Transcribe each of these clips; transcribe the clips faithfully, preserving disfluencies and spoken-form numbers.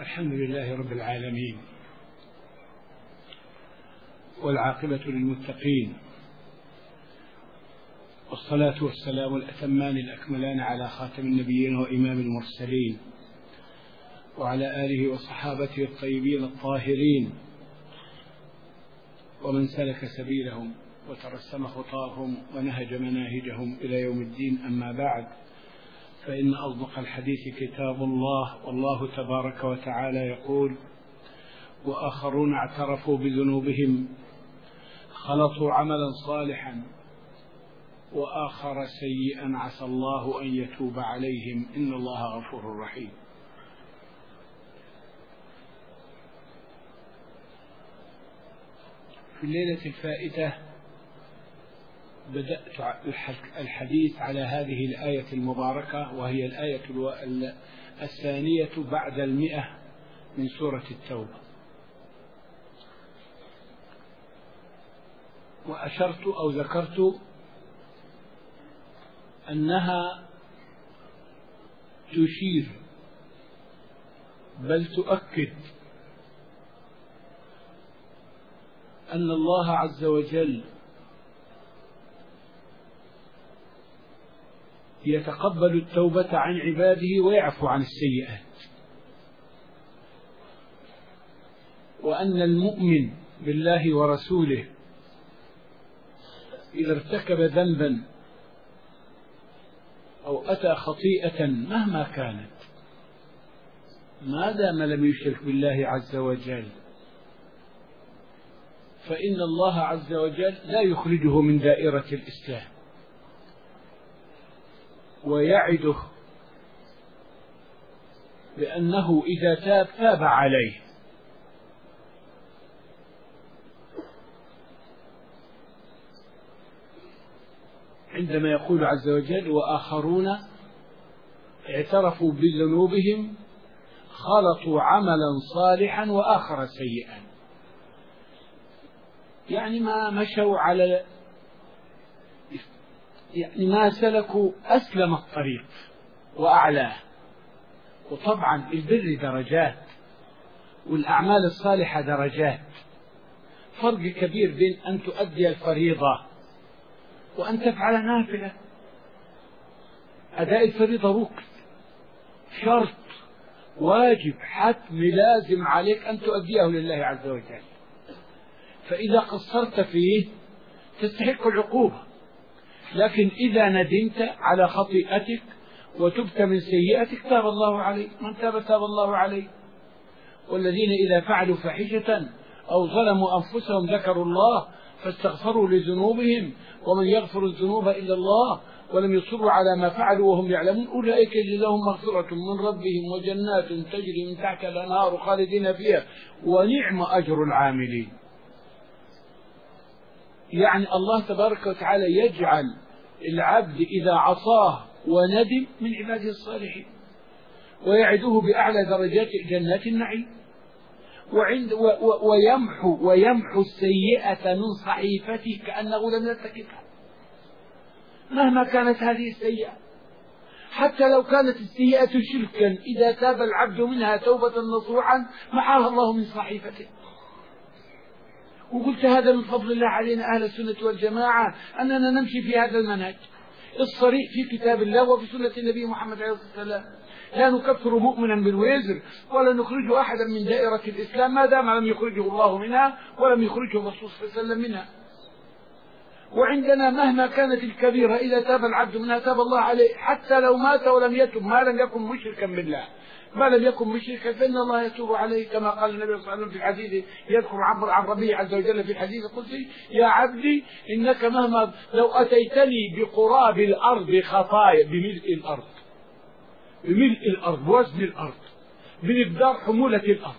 الحمد لله رب العالمين، والعاقبة للمتقين، والصلاة والسلام الأتمان الأكملان على خاتم النبيين وإمام المرسلين، وعلى آله وصحابته الطيبين الطاهرين، ومن سلك سبيلهم وترسم خطاهم ونهج مناهجهم إلى يوم الدين. أما بعد، فإن أصدق الحديث كتاب الله، والله تبارك وتعالى يقول: وآخرون اعترفوا بذنوبهم خلطوا عملا صالحا وآخر سيئا عسى الله أن يتوب عليهم إن الله غفور رحيم. في الليلة الفائتة بدأت الحديث على هذه الآية المباركة، وهي الآية الثانية بعد المئة من سورة التوبة، وأشرت أو ذكرت أنها تشير بل تؤكد أن الله عز وجل يتقبل التوبة عن عباده ويعفو عن السيئات، وأن المؤمن بالله ورسوله إذا ارتكب ذنبا أو أتى خطيئة مهما كانت ما دام لم يشرك بالله عز وجل فإن الله عز وجل لا يخرجه من دائرة الإسلام، ويعده بأنه إذا تاب تاب عليه. عندما يقول عز وجل: وآخرون اعترفوا بذنوبهم خلطوا عملا صالحا وآخر سيئا، يعني ما مشوا على يعني ما سلكوا أسلم الطريق وأعلاه. وطبعا البر درجات والأعمال الصالحة درجات، فرق كبير بين أن تؤدي الفريضة وأن تفعل نافلة. أداء الفريضة ركن، شرط، واجب، حتم، لازم عليك أن تؤديه لله عز وجل، فإذا قصرت فيه تستحق العقوبة. لكن إذا ندمت على خطيئتك وتبت من سيئتك تاب الله عليك، من تاب تاب الله عليه. والذين إذا فعلوا فاحشة أو ظلموا أنفسهم ذكروا الله فاستغفروا لذنوبهم ومن يغفر الذنوب إلا الله ولم يصروا على ما فعلوا وهم يعلمون أولئك جزاهم مغفرة من ربهم وجنات تجري من تحتها الأنهار خالدين فيها ونعم أجر العاملين. يعني الله تبارك وتعالى يجعل العبد إذا عصاه وندم من عباده الصالحين، ويعده بأعلى درجات جنات النعيم، وعند و و ويمحو ويمحو السيئة من صحيفته كأنه لم يرتكبها مهما كانت هذه السيئة. حتى لو كانت السيئة شركا إذا تاب العبد منها توبة نصوحا محاها الله من صحيفته. وقلت هذا من فضل الله علينا أهل السنة والجماعة أننا نمشي في هذا المنهج الصريح في كتاب الله وفي سنة النبي محمد عليه الصلاة والسلام. لا نكفر مؤمنا بالوزر ولا نخرج أحدا من دائرة الإسلام ما دام لم يخرجه الله منها ولم يخرجه الرسول صلى الله عليه وسلم منها. وعندنا مهما كانت الكبيرة إذا تاب العبد منها تاب الله عليه، حتى لو مات ولم يتب ما لم يكن مشركا بالله، ما لم يكن مشركا فإن الله يتوب عليه، كما قال النبي صلى الله عليه وسلم في الحديث يذكر عبر عن ربه عز وجل في الحديث القدسي: يا عبدي إنك مهما لو أتيتني بقراب الأرض خطايا، بملء الأرض بملء الأرض بوزن الأرض بمقدار حمولة الأرض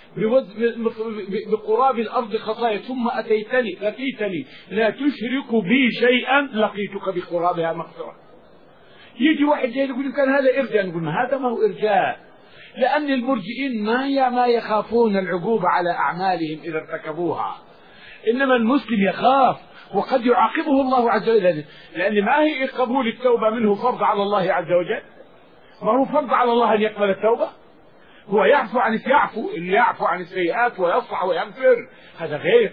بقراب الأرض خطايا ثم أتيتني لقيتني لا تشرك بي شيئا لقيتك بقرابها مغفرة. يجي واحد جاي يقول كان هذا إرجاء، نقول ما هذا ما هو إرجاء، لأن المرجئين ما ما يخافون العقوبة على أعمالهم إذا ارتكبوها، إنما المسلم يخاف وقد يعاقبه الله عز وجل، لأن ما هي قبول التوبة منه فرض على الله عز وجل، ما هو فرض على الله أن يقبل التوبة، هو يعفو عن يعفو اللي يعفو عن السيئات ويصفح ويغفر، هذا غير.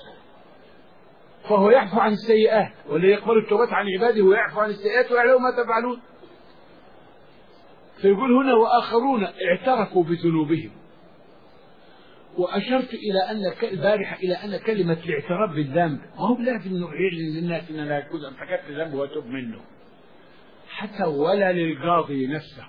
فهو يعفو عن السيئات، والذي يقبل التوبة عن عباده ويعفو عن السيئات ويعلم ما تفعلون. فيقول هنا وآخرون اعترفوا بذنوبهم. وأشرت إلى أن البارحة إلى أن كلمة الاعتراف بالذنب ما هو لازم نعلن للناس أن أنا كنت ارتكبت ذنب وأتوب منه، حتى ولا للقاضي نفسه.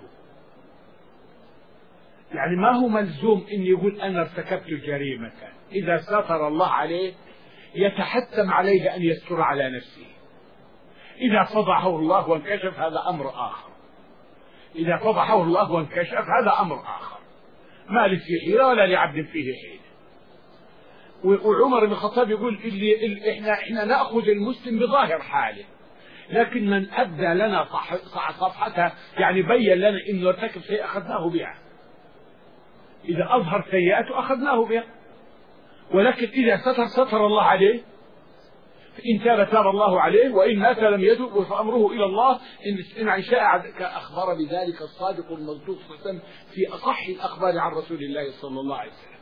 يعني ما هو ملزوم أن يقول أنا ارتكبت جريمة، إذا ستر الله عليه يتحتم عليه أن يستر على نفسه. إذا فضحه الله وانكشف هذا أمر آخر، إذا فضحه الله وانكشف هذا أمر آخر، ما لي فيه حيلة ولا لعبد فيه حيلة. وعمر بن الخطاب يقول اللي اللي احنا احنا نأخذ المسلم بظاهر حاله، لكن من أبدى لنا صفحته يعني بين لنا إنه ارتكب شيء أخذناه بها. إذا أظهر سيئاته أخذناه بها، ولكن إذا ستر ستر الله عليه. إن تاب تاب الله عليه، وإن مات لم يتب فأمره إلى الله. إن شاء أخبر بذلك الصادق المصدوق في أصح الأخبار عن رسول الله صلى الله عليه وسلم.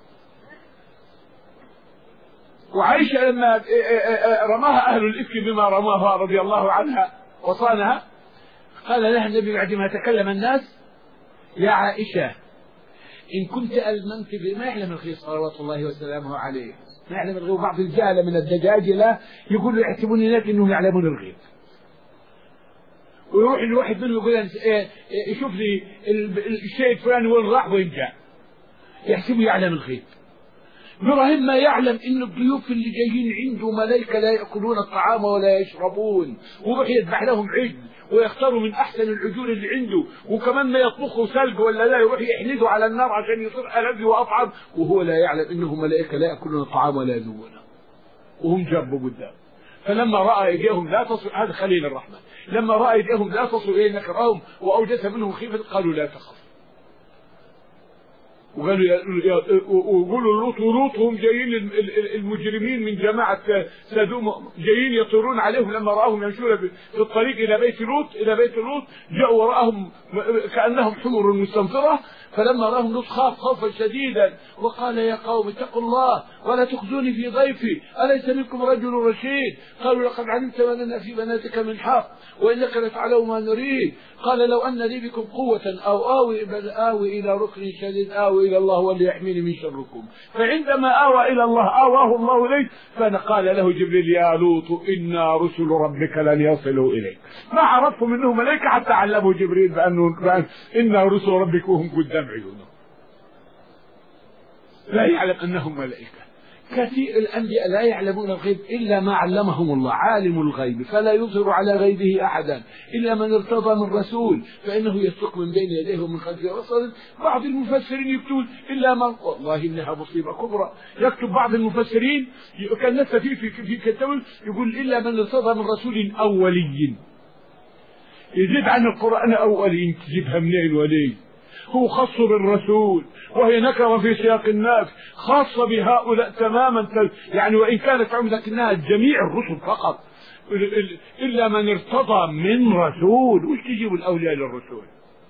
وعائشة لما رماها أهل الإفك بما رماها رضي الله عنها وصانها، قال لها النبي بعد ما تكلم الناس يا عائشة إن كنت ألمنت بما يعلم الخير صلوات الله وسلامه عليه، ما يعلم الغيب. بعض الجهلة من الدجاجلة يقولوا يحسبون الناس إنهم يعلمون الغيب، ويروح الواحد منهم يقول يشوف لي الشيء الفلاني وين راح وين جاء، يحسبه يعلم الغيب. إبراهيم ما يعلم إن الضيوف اللي جايين عنده ملائكة لا يأكلون الطعام ولا يشربون، ويروح يذبح لهم عجل ويختاروا من أحسن العجول اللي عنده، وكمان ما يطبخوا سلق ولا لا يروح يحنده على النار عشان يصير ألذ وأطعم، وهو لا يعلم إنهم ملائكة لا يأكلون الطعام ولا يذوونه، وهم جابوا قدام. فلما رأى أيديهم لا تصل، هذا خليل الرحمن، لما رأى أيديهم لا تصل إليه نكرهم وأوجس منهم خيفة قالوا لا تخف. وقالوا وقولوا لوط ولوط هم جايين المجرمين من جماعة سدوم جايين يطيرون عليهم، لما رأهم يمشون في الطريق إلى بيت لوط إلى بيت لوط جاءوا وراءهم كأنهم حمر مستنفرة، فلما رأهم لوط خاف خوفا شديدا وقال يا قوم اتقوا الله ولا تخزوني في ضيفي أليس منكم رجل رشيد؟ قالوا لقد علمت ما لنا في بناتك من حق وإنك لتعلم ما نريد. قال لو أن لي بكم قوة أو آوي آوي إلى ركن شديد آوي إلى الله وليحميني من شركم. فعندما آوى إلى الله آواه الله إليه، فقال له جبريل يا لوط إنا رسل ربك لن يصلوا إليك. ما عرفوا منه ملائكة حتى علموا جبريل بأنه بأن إنا رسل ربك وهم قدام عيونه، لا يعلم أنهم ملائكة. كثير الأنبياء لا يعلمون الغيب إلا ما علمهم الله، عالم الغيب فلا يظهر على غيبه أحدا إلا من ارتضى من رسول فإنه يسلك من بين يديه ومن خلفه رصدا. بعض المفسرين يكتبون إلا من، والله إنها مصيبة كبرى، يكتب بعض المفسرين كان نفسه في في في كتاب يقول إلا من ارتضى من رسول أولي، يزيد عن القرآن أولي، تجيبها منين ولي؟ هو خاص بالرسول، وهي نكرة في سياق الناس خاصة بهؤلاء تماما، يعني وإن كانت عم لكنها جميع الرسل فقط، إلا من ارتضى من رسول. وش تجيب الأولياء للرسول؟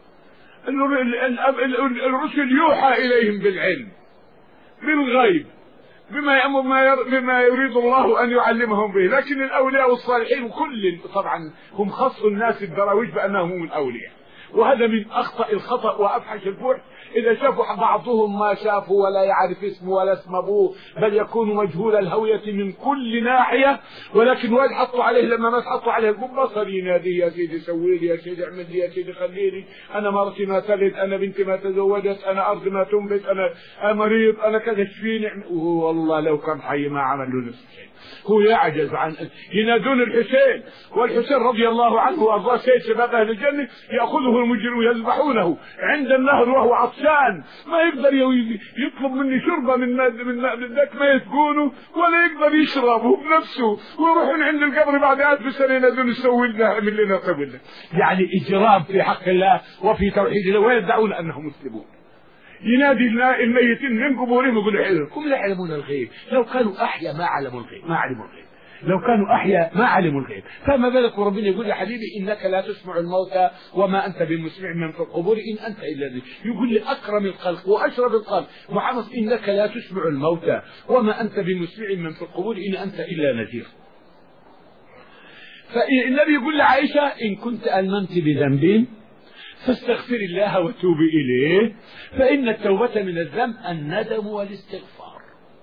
الرسل يوحى إليهم بالعلم بالغيب بما بما يريد الله أن يعلمهم به، لكن الأولياء والصالحين كل طبعا هم خص الناس الدراويش بأنهم هم الأولياء. وهذا من أخطأ الخطأ وأفحش الفحش، إذا شافوا بعضهم ما شافوا ولا يعرف اسمه ولا اسم أبوه، بل يكون مجهول الهوية من كل ناحية، ولكن وين حطوا عليه لما ما حطوا عليه بصر ينادي يا سيدي سوي لي، يا سيدي اعمل لي، يا سيدي خليني، أنا مرتي ما تلد، أنا بنتي ما تزوجت، أنا أرض ما تنبت، أنا مريض، أنا كذا اشفيني. وهو والله لو كان حي ما عمل له نفس الشيء، هو يعجز عن ينادون الحسين، والحسين رضي الله عنه وارضاه سيد شباب اهل الجنه، ياخذه المجرمون يذبحونه عند النهر وهو عطشان، ما يقدر يطلب مني شربه من من ذاك ما يسقونه ولا يقدر يشربه بنفسه، ويروحون عند القبر بعد ألف سنه ينادون سوي لنا اعمل لنا طيب لنا. يعني اجرام في حق الله وفي توحيد الله، ويدعون انهم مسلمون. ينادي الميتين من قبورهم يقول لكم لا يعلمون الغيب، لو كانوا احيا ما علموا الغيب، ما علموا الغيب. لو كانوا أحياء ما علموا الغيب، فما بالك وربنا يقول يا حبيبي إنك لا تسمع الموتى وما أنت بمسمع من في القبور إن أنت إلا نذير. يقول لأكرم الخلق وأشرف الخلق محمد إنك لا تسمع الموتى وما أنت بمسمع من في القبور إن أنت إلا نذير. فالنبي يقول لعائشة إن كنت ألممت بذنب فاستغفر الله وتوبي إليه فإن التوبة من الذنب الندم والاستغفار.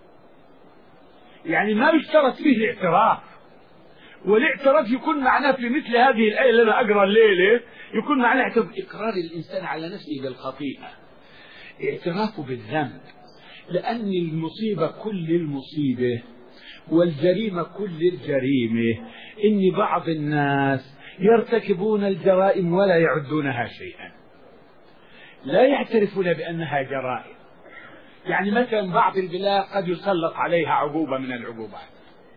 يعني ما يشترط فيه الاعتراف، والاعتراف يكون معناه في مثل هذه الآية اللي أنا أقرأ الليلة يكون معناه إقرار الإنسان على نفسه بالخطيئة، اعترافه بالذنب، لأن المصيبة كل المصيبة والجريمة كل الجريمة إن بعض الناس يرتكبون الجرائم ولا يعدونها شيئا، لا يعترفون بأنها جرائم. يعني مثلا بعض البلاد قد يسلط عليها عقوبة من العقوبات،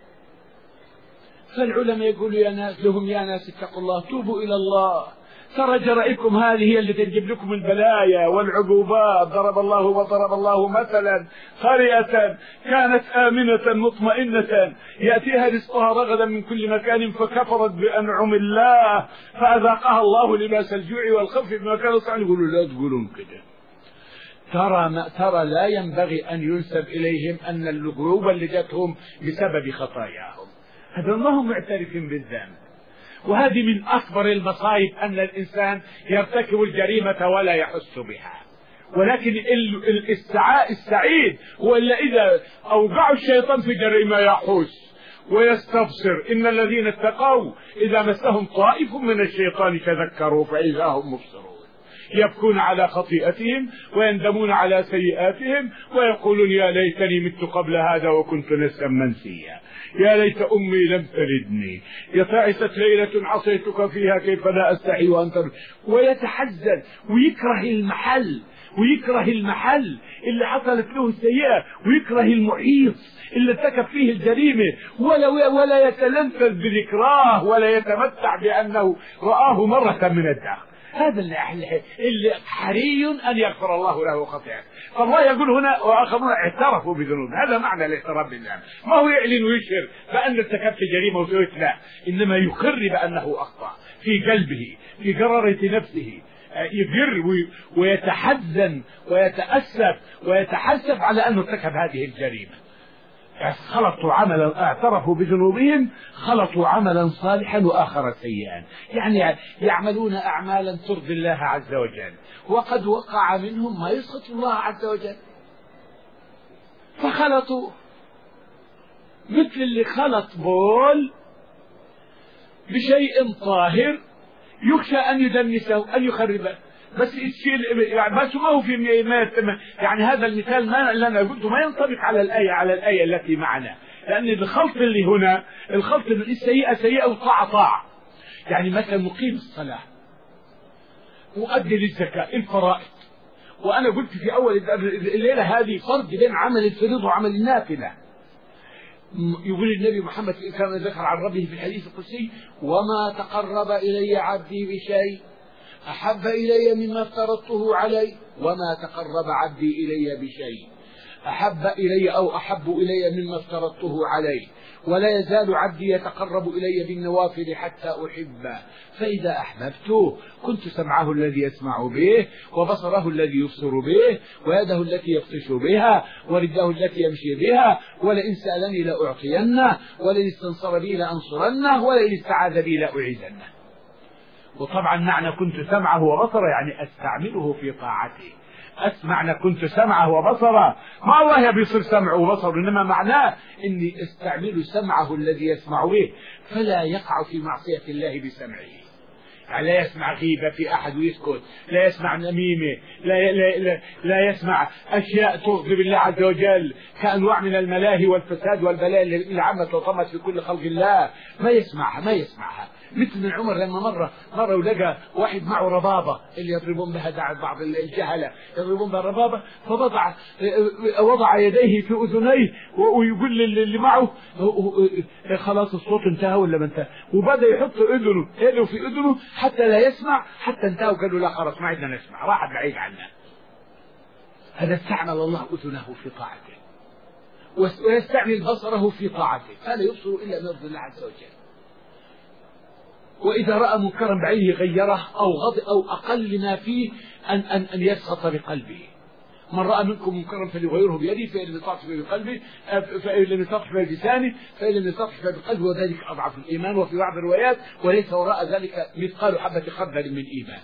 فالعلماء يقولوا يا ناس لهم يا ناس اتقوا الله توبوا إلى الله، ترى جرائمكم هذه هي التي تجيب لكم البلايا والعقوبات. ضرب الله وضرب الله مثلا قرية كانت آمنة مطمئنة يأتيها رزقها رغدا من كل مكان فكفرت بأنعم الله فأذاقها الله لباس الجوع والخوف بما كانوا يصنعون. يقولوا لا تقولون كده، ترى ما ترى لا ينبغي أن ينسب إليهم أن العقوبة اللي جاتهم بسبب خطاياهم، هذا ما هم معترفين بالذنب. وهذه من أكبر المصائب أن الإنسان يرتكب الجريمة ولا يحس بها، ولكن السعيد هو إلا إذا أوقعوا الشيطان في جريمة يحس ويستبصر. إن الذين اتقوا إذا مسهم طائف من الشيطان تذكروا فإذا هم مبصرون، يبكون على خطيئتهم ويندمون على سيئاتهم ويقولون يا ليتني مت قبل هذا وكنت نسيا منسيا، يا ليت أمي لم تلدني، يا تعست ليلة عصيتك فيها كيف لا أستحي وأنت. ويتحزن ويكره المحل ويكره المحل اللي حصلت له السيئة، ويكره المحيط اللي ارتكب فيه الجريمة، ولا ولا يتلذذ بذكراه ولا يتمتع بأنه رآه مرة من الدهر. هذا اللي, اللي حري أن يغفر الله له خطيئته. فالله يقول هنا وآخرون اعترفوا بذنوب، هذا معنى الاعتراف بالله، ما هو يعلن ويشهر بأن ارتكبت جريمة وسويت، لا، إنما يقر بأنه أخطأ في قلبه في قرارة نفسه، يقر ويتحزن ويتأسف ويتحسف على أنه ارتكب هذه الجريمة. خلطوا عملا اعترفوا بذنوبهم، خلطوا عملا صالحا وآخر سيئا، يعني يعملون أعمالا ترضي الله عز وجل وقد وقع منهم ما يسخط الله عز وجل، فخلطوا مثل اللي خلط بول بشيء طاهر يخشى أن يدنسه أن يخربه، بس يعني بس ما هو في ما يعني هذا المثال ما اللي انا قلته ما ينطبق على الايه على الايه التي معنا، لان الخلط اللي هنا الخلط السيئه سيئه والطاعه طاعه. يعني مثلا مقيم الصلاه مؤدي للزكاه الفرائض، وانا قلت في اول الليله هذه فرق بين عمل الفريضه وعمل النافله. يقول النبي محمد كما ذكر عن ربه في الحديث القدسي وما تقرب الي عبدي بشيء أحب إلي مما افترضته عليه، وما تقرب عبدي إلي بشيء أحب إلي أو أحب إلي مما افترضته عليه، ولا يزال عبدي يتقرب إلي بالنوافل حتى أحبه، فإذا أحببته كنت سمعه الذي يسمع به وبصره الذي يبصر به ويده التي يبطش بها ورجله التي يمشي بها، ولئن سألني لأعطينه ولئن استنصر بي لأنصرنه ولئن استعاذ بي لأعيذنه. وطبعا معنى كنت سمعه وبصره يعني استعمله في طاعته. أسمعنا كنت سمعه وبصره، ما الله بيصير سمعه وبصره، إنما معناه إني استعمل سمعه الذي يسمع به فلا يقع في معصية الله بسمعه. لا يسمع غيبة في أحد ويسكت، لا يسمع نميمة، لا, لا, لا, لا يسمع أشياء تغضب الله عز وجل كأنواع من الملاهي والفساد والبلاء اللي عمت وطمت في كل خلق الله، ما يسمعها ما يسمعها. مثل من عمر لما مرة مرة ولقى واحد معه ربابة اللي يضربون بها دع بعض الجهلة يضربون بها الربابة، فوضع وضع يديه في أذنيه ويقول للي معه خلاص الصوت انتهى ولا ما انتهى، وبدأ يحط أذنه يده في أذنه حتى لا يسمع حتى انتهى، وقالوا لا خلاص ما عندنا نسمع، راح بعيد عنا. هذا استعمل الله أذنه في طاعته ويستعمل بصره في طاعته، فلا يبصر إلا من رضي الله عز وجل. وإذا رأى منكرا بعينه غيره أو غضب أو أقل ما فيه أن أن أن يسخط بقلبه. من رأى منكم منكرا فليغيره بيده، فإن لم يستطع بقلبه، فإن لم يستطع بلسانه، فإن لم يستطع بقلبه، وذلك أضعف الإيمان. وفي بعض الروايات وليس وراء ذلك مثقال حبة خردل من إيمان.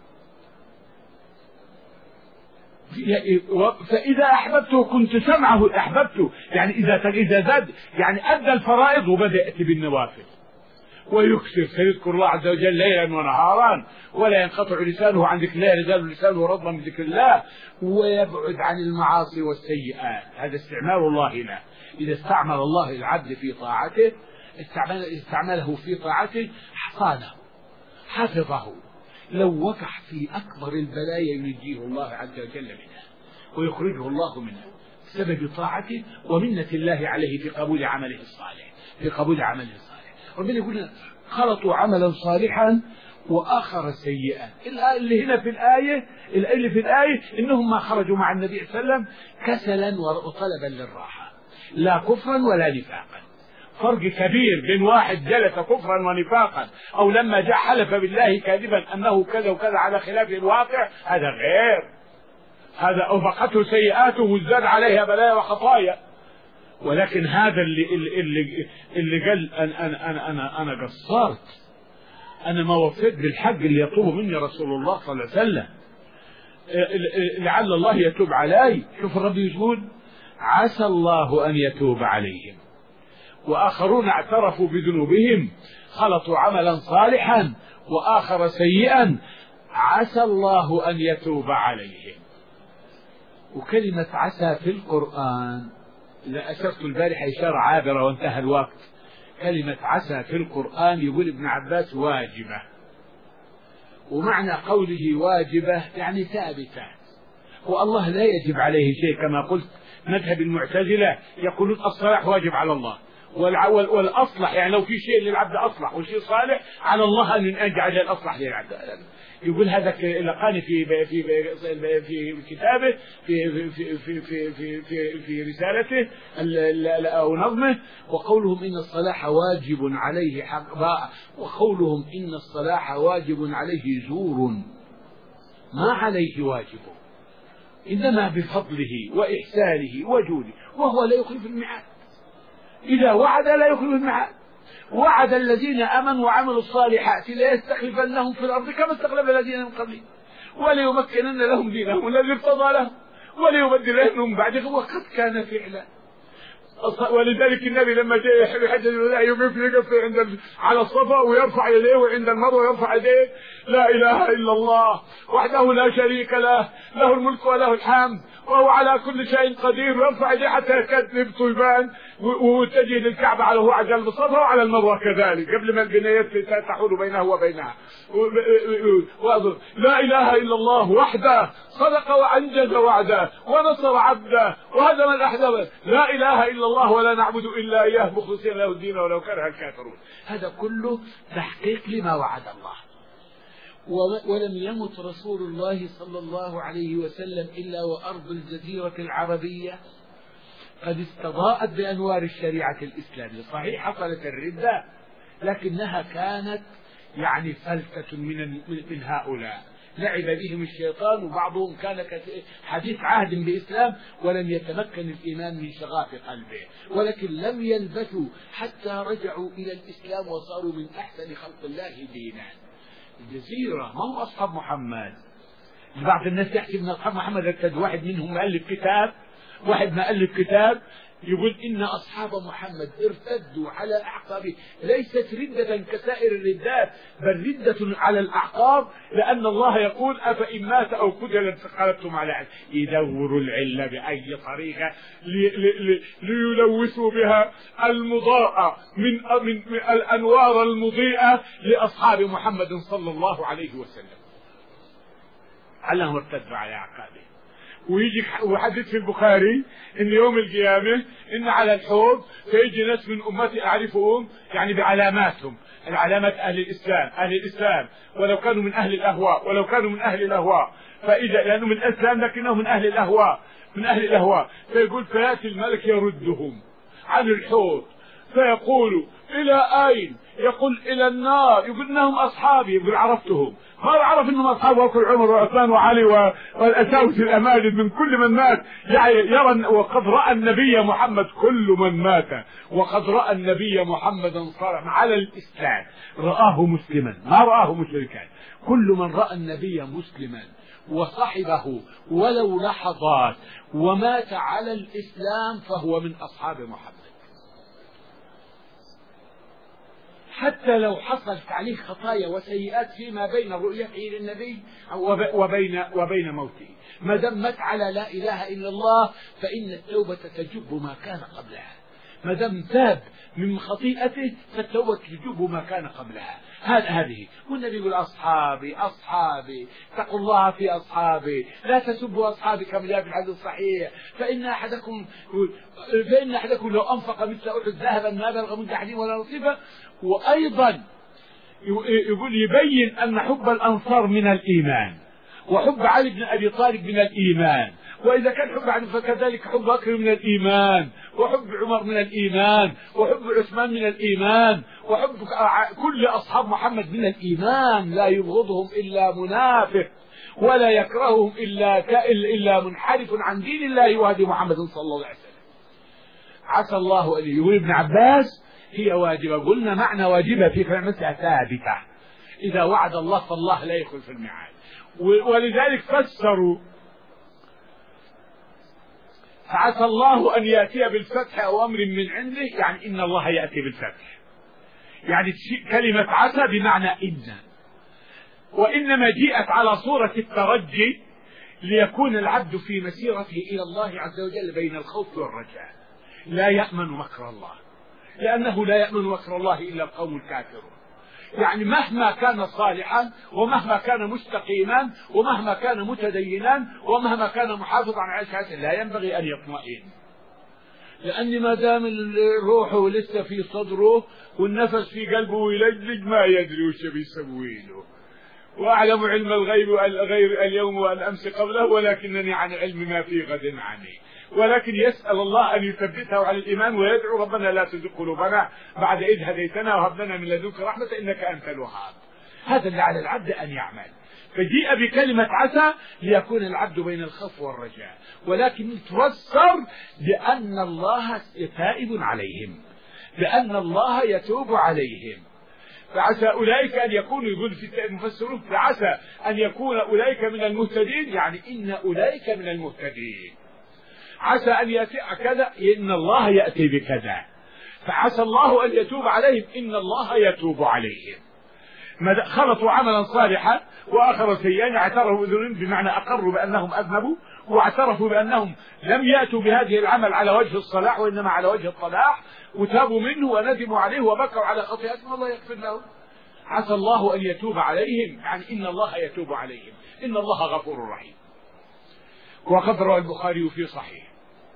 فإذا أحببته كنت سمعه، أحببته يعني إذا إذا زاد يعني أدى الفرائض وبدأ يأتي بالنوافل ويكثر، فيذكر الله عز وجل ليلا ونهارا ولا ينقطع لسانه عن ذكر الله، يزال لسانه رطبا بذكر الله، ويبعد عن المعاصي والسيئات. هذا استعمال الله له. إذا استعمل الله العبد في طاعته، استعمل استعمله في طاعته، حصانه حفظه. لو وقع في أكبر البلايا ينجيه الله عز وجل منها ويخرجه الله منها بسبب طاعته ومنة الله عليه في قبول عمله الصالح، في قبول عمله الصالح. ربنا يقول خلطوا عملا صالحا وآخر سيئا. اللي هنا في الآية، اللي في الآية إنهم ما خرجوا مع النبي صلى الله عليه وسلم كسلا وطلبا للراحة، لا كفرا ولا نفاقا. فرق كبير بين واحد جلس كفرا ونفاقا أو لما جاء حلف بالله كاذبا أنه كذا وكذا على خلاف الواقع، هذا غير. هذا أوبقته سيئاته وازداد عليها بلايا وخطايا. ولكن هذا اللي اللي اللي قال أنا أنا أنا أنا, أنا قصرت، أنا ما وفيت بالحق اللي يطلبه مني رسول الله صلى الله عليه وسلم، لعل الله يتوب علي. شوف الرب يقول عسى الله أن يتوب عليهم. وآخرون اعترفوا بذنوبهم خلطوا عملا صالحا وآخر سيئا عسى الله أن يتوب عليهم. وكلمة عسى في القرآن إذا أشرت البارحة إشارة عابرة وانتهى الوقت، كلمة عسى في القرآن يقول ابن عباس واجبة، ومعنى قوله واجبة يعني ثابتة، والله لا يجب عليه شيء. كما قلت مذهب المعتزلة يقولون الصلاح واجب على الله، والأصلح يعني لو في شيء للعبد أصلح وشيء صالح على الله أن يجعل الأصلح للعبد. يقول هذا لقاني في في في كتابه في في في في في في, في رسالته أو نظمه. وقولهم إن الصلاح واجب عليه حق، وقولهم إن الصلاح واجب عليه زور ما عليه واجب، إنما بفضله وإحسانه وجوده، وهو لا يخلف الميعاد. إذا وعد لا يخلف الميعاد. وعد الذين آمنوا وعملوا الصالحات ليستخلفنهم في الأرض كما استخلف الذين من قبلهم وليمكنن لهم دينهم الذي ارتضى لهم وليبدلنهم من بعده، وقد كان فعلا. ولذلك النبي لما جاء يحج الوداع يوم يقف عند على الصفا ويرفع يديه، وعند المروه يرفع يديه لا اله الا الله وحده لا شريك له، له الملك وله الحمد وهو على كل شيء قدير، ويرفع يديه حتى يكاد نبته يبان، واتجه للكعبه على هو على جنب الصفا وعلى المروه كذلك قبل ما البنايات تحول بينه وبينها. لا اله الا الله وحده صدق وانجز وعده ونصر عبده وهزم الاحزاب، لا اله الا الله ولا نعبد الا اياه مخلصين له الدين ولو كره الكافرون. هذا كله تحقيق لما وعد الله. ولم يمت رسول الله صلى الله عليه وسلم إلا وأرض الجزيرة العربية قد استضاءت بأنوار الشريعة الإسلامية. صحيح حصلت الردة، لكنها كانت يعني فلتة من من هؤلاء لعب بهم الشيطان، وبعضهم كان حديث عهد بإسلام ولم يتمكن الإيمان من شغاف قلبه، ولكن لم يلبثوا حتى رجعوا إلى الإسلام وصاروا من أحسن خلق الله دينا. الجزيرة ما هم أصحاب محمد. بعض الناس يحكي من أصحاب محمد ارتد، واحد منهم مؤلف كتاب، واحد ما ألف كتاب يقول إن أصحاب محمد ارتدوا على أعقابه، ليست ردة كسائر الردات بل ردة على الأعقاب، لأن الله يقول أفإن مات أو قتل انقلبتم على عقابكم. يدوروا العلة بأي طريقة لي لي ليلوثوا بها المضاءة من, من, من الأنوار المضيئة لأصحاب محمد صلى الله عليه وسلم، علهم ارتدوا على أعقابه. ويجي وحديث في البخاري ان يوم القيامة ان على الحوض سيجي ناس من امتي اعرفهم يعني بعلاماتهم، العلامات اهل الاسلام، اهل الاسلام ولو كانوا من اهل الاهواء، ولو كانوا من اهل الاهواء، فاذا لانه من الاسلام لكنه من اهل الاهواء، من أهل الأهواء، فيقول فيأتي الملك يردهم عن الحوض فيقول إلى أين؟ يقول إلى النار. يقول إنهم أصحابي. يقول عرفتهم. ما عرف إنهم أصحابه أكل عمر وعثمان وعلي والأساوس الأماجد من كل من مات. يعني يرى وقد رأى النبي محمد كل من مات وقد رأى النبي محمدا صالحا على الإسلام، رآه مسلما ما رآه مشركا. كل من رأى النبي مسلما وصحبه ولو لحظات ومات على الإسلام فهو من أصحاب محمد، حتى لو حصلت عليه خطايا وسيئات فيما بين رؤيته للنبي وبين وبين موته. ما دام مات على لا إله إلا الله فإن التوبة تجب ما كان قبلها. ما دام تاب من خطيئته فالتوبة تجب ما كان قبلها. هذه والنبي يقول أصحابي أصحابي اتقوا الله في أصحابي لا تسبوا أصحابي كما جاء في الحديث الصحيح فإن أحدكم فإن أحدكم لو أنفق مثل أحد ذهبا ما بلغ مد أحدهم ولا نصيبه. وأيضا يقول يبين أن حب الأنصار من الإيمان وحب علي بن أبي طالب من الإيمان، وإذا كان حب علي فكذلك حب بكر من الإيمان وحب عمر من الإيمان وحب عثمان من الإيمان وحب كل أصحاب محمد من الإيمان. لا يبغضهم إلا منافق ولا يكرههم إلا كائل إلا منحرف عن دين الله وهدي محمد صلى الله عليه وسلم. عسى الله أن يقول ابن عباس هي واجبة. قلنا معنى واجبة في فعلتها ثابتة، إذا وعد الله فالله لا يخلف الميعاد. ولذلك فسروا فعسى الله أن يأتي بالفتح أو أمر من عنده، يعني إن الله يأتي بالفتح، يعني كلمة عسى بمعنى إن، وإنما جاءت على صورة الترجي ليكون العبد في مسيرته إلى الله عز وجل بين الخوف والرجاء، لا يأمن مكر الله، لأنه لا يأمن مكر الله إلا القوم الكافرون. يعني مهما كان صالحا ومهما كان مستقيما ومهما كان متدينا ومهما كان محافظا على شهادته لا ينبغي أن يطمئن، لأن ما دام الروح لسه في صدره والنفس في قلبه يلجلج ما يدري وش بيسوي له. وأعلم علم الغيب غير اليوم والأمس قبله ولكنني عن علم ما في غد عني. ولكن يسأل الله أن يثبته على الإيمان ويدعو ربنا لا تزغ قلوبنا بعد إذ هديتنا وهب لنا من لدنك رحمة إنك أنت الوهاب. هذا اللي على العبد أن يعمل. فجيء بكلمة عسى ليكون العبد بين الخوف والرجاء، ولكن تفسر بأن الله تائب عليهم، بأن الله يتوب عليهم. فعسى أولئك أن يكونوا، يقول في المفسرون فعسى أن يكون أولئك من المهتدين، يعني إن أولئك من المهتدين. عسى أن يأتي كذا إن الله يأتي بكذا. فعسى الله أن يتوب عليهم إن الله يتوب عليهم. خلطوا عملا صالحا وآخر سيئا، اعترفوا بذنوبهم بمعنى أقروا بأنهم أذنبوا واعترفوا بأنهم لم يأتوا بهذه العمل على وجه الصلاح وإنما على وجه الطلاح، وتابوا منه وندموا عليه وبكوا على خطيئتهم الله يغفر لهم. عسى الله أن يتوب عليهم، يعني إن الله يتوب عليهم، إن الله غفور رحيم. وقد روى البخاري في صحيح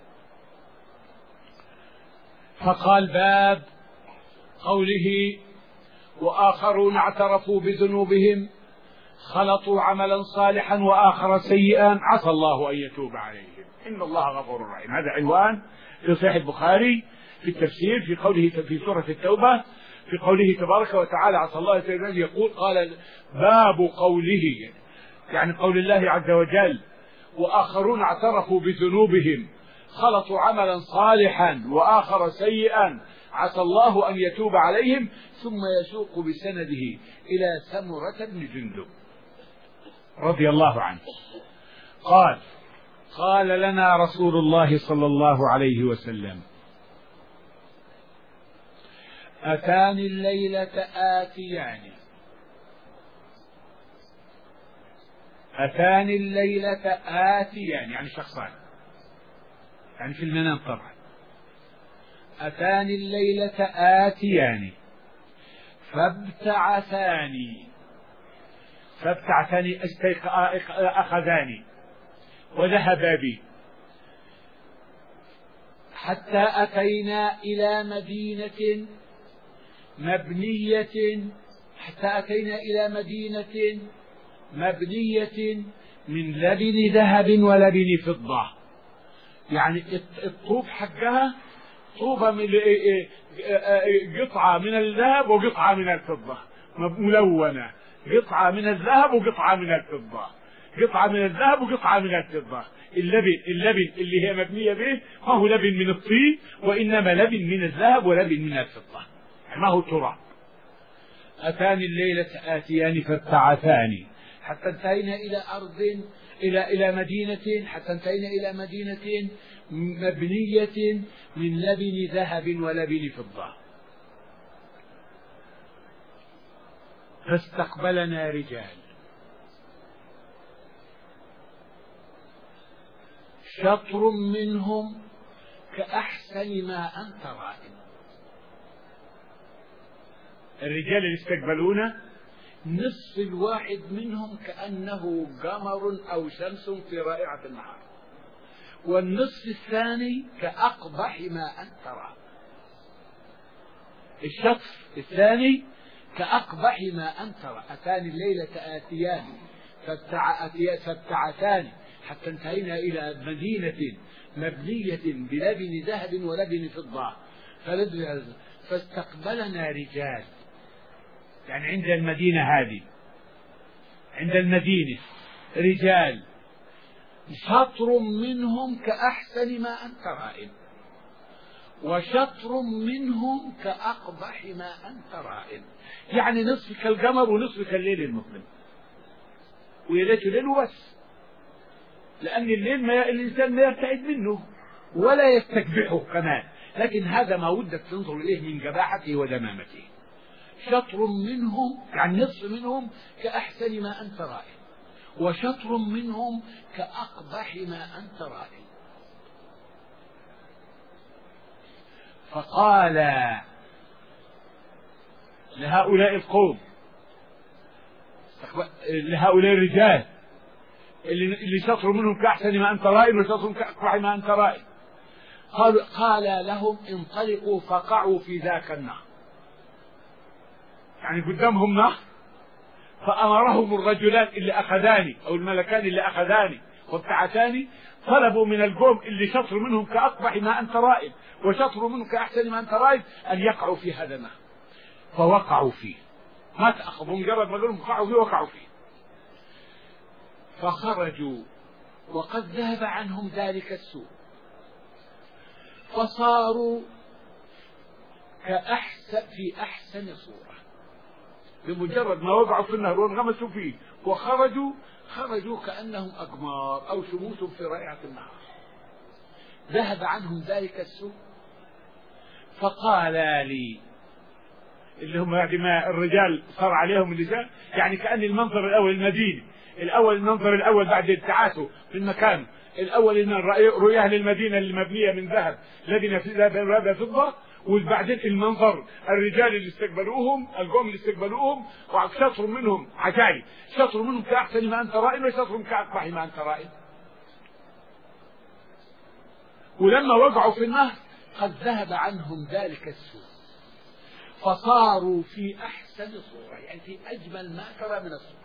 فقال باب قوله وآخرون اعترفوا بذنوبهم خلطوا عملا صالحا وآخر سيئا عسى الله أن يتوب عليهم إن الله غفور رحيم. هذا عنوان في صحيح البخاري في التفسير في قوله في سورة التوبة في قوله تبارك وتعالى عسى الله يتوب عليهم. يقول قال باب قوله، يعني قول الله عز وجل وآخرون اعترفوا بذنوبهم خلطوا عملا صالحا وآخر سيئا عسى الله أن يتوب عليهم، ثم يسوق بسنده إلى سمرة بن جندب رضي الله عنه قال قال لنا رسول الله صلى الله عليه وسلم أتاني الليلة آتيان أتاني الليلة آتيان يعني شخصان، يعني في المنام طبعا. أتاني الليلة آتيان فابتعثاني فابتعثاني أخذاني وذهبا بي حتى أتينا إلى مدينة مبنية حتى أتينا إلى مدينة مبنية من لبن ذهب ولبن فضة يعني الطوب حقها طوبة من قطعة من الذهب وقطعة من الفضة ملونة، قطعة من الذهب وقطعة من الفضة، قطعة من الذهب وقطعة من الفضة. اللبن اللبن اللي هي مبنية به ما هو لبن من الطين، وإنما لبن من الذهب ولبن من الفضة، ما هو تراب. أتاني الليلة آتيان فابتعثاني حتى انتهينا إلى أرض إلى إلى مدينة حتى انتهينا إلى مدينة مبنية من لبن ذهب ولبن فضة. فاستقبلنا رجال شطر منهم كأحسن ما أنت رائم. الرجال اللي استقبلونا نصف الواحد منهم كأنه قمر أو شمس في رائعة النهار، والنصف الثاني كأقبح ما أنت رائم. الشطر الثاني كأقبح ما أنت رائم. أتاني الليلة آتيان فابتعثان حتى انتهينا إلى مدينة مبنية بلبن ذهب ولبن فضة. فاستقبلنا رجال، يعني عند المدينة هذه، عند المدينة رجال شطر منهم كأحسن ما أنت رائم، وشطر منهم كأقبح ما أنت رائم. يعني نصف كالقمر ونصف كالليل المظلم، وليلة الليل بس، لأن الليل ما الإنسان ما يبتعد منه ولا يستكبحه كمان، لكن هذا ما ودك تنظر إليه من جباحته ودمامته. شطر منهم يعني نصف منهم كأحسن ما أنت رائم، وشطر منهم كأقبح ما أنت رائم. فقال لهؤلاء القوم، لهؤلاء الرجال اللي شطر منهم كأحسن ما أنت رائم وشطر كأقبح ما أنت رائم، قال, قال لهم انطلقوا فقعوا في ذاك النهر. يعني قدامهم نهر، فأمرهم الرجلان اللي أخذاني أو الملكان اللي أخذاني وابتعثاني طلبوا من القوم اللي شطر منهم كأقبح ما أنت رائم وشطر منهم كأحسن ما أنت رائم أن يقعوا في هذا النهر. فوقعوا فيه، ما تأخذوا مجرد ما قالوا وقعوا فيه وقعوا فيه. فخرجوا وقد ذهب عنهم ذلك السوء، فصاروا كأحسن في أحسن صورة. بمجرد ما وقعوا في النهر وانغمسوا فيه وخرجوا خرجوا كأنهم أقمار أو شموس في رائعة النهر. ذهب عنهم ذلك السوء. فقال لي اللي هم بعد ما الرجال صار عليهم اللجان، يعني كأن المنظر الأول المدينة الأول المنظر الأول بعد ابتعاثه في المكان الأول إن رؤياه للمدينة المبنية من ذهب لبن في ذهب فضة، وبعدين المنظر الرجال اللي استقبلوهم القوم اللي استقبلوهم وشطر منهم عجائب، شطر منهم كأحسن ما أنت رائم وشطر كأقبح ما أنت رائم. ولما وقعوا في النهر قد ذهب عنهم ذلك السوء، فصاروا في أحسن صورة، يعني في أجمل ما ترى من الصورة.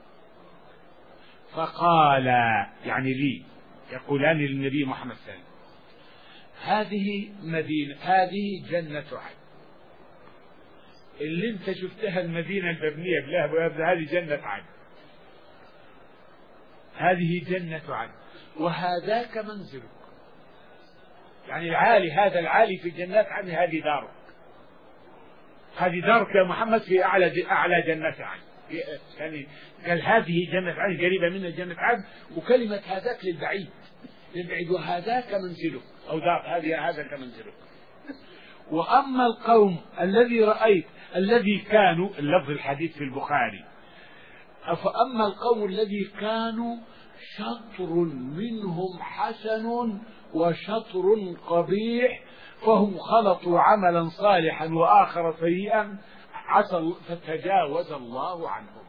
فقال يعني لي يقولان للنبي محمد صلى الله عليه وسلم هذه مدينة، هذه جنة عدن اللي انت شفتها المدينة المبنية بلهب ويبدأ، هذه جنة عدن، هذه جنة عدن، وهذاك منزلك. يعني العالي، هذا العالي في جنات عدن، هذه دارك، هذه دارك يا محمد في أعلى أعلى جنة عدن. يعني قال هذه جنة عدن قريبة من جنة عدن، وكلمة هذاك للبعيد للبعيد، وهذاك منزلك أو دار هذه هذاك منزلك. وأما القوم الذي رأيت الذي كانوا، اللفظ الحديث في البخاري، فأما القوم الذي كانوا شطر منهم حسن وشطر قبيح، فهم خلطوا عملا صالحا وآخر سيئا عسى فتجاوز الله عنهم.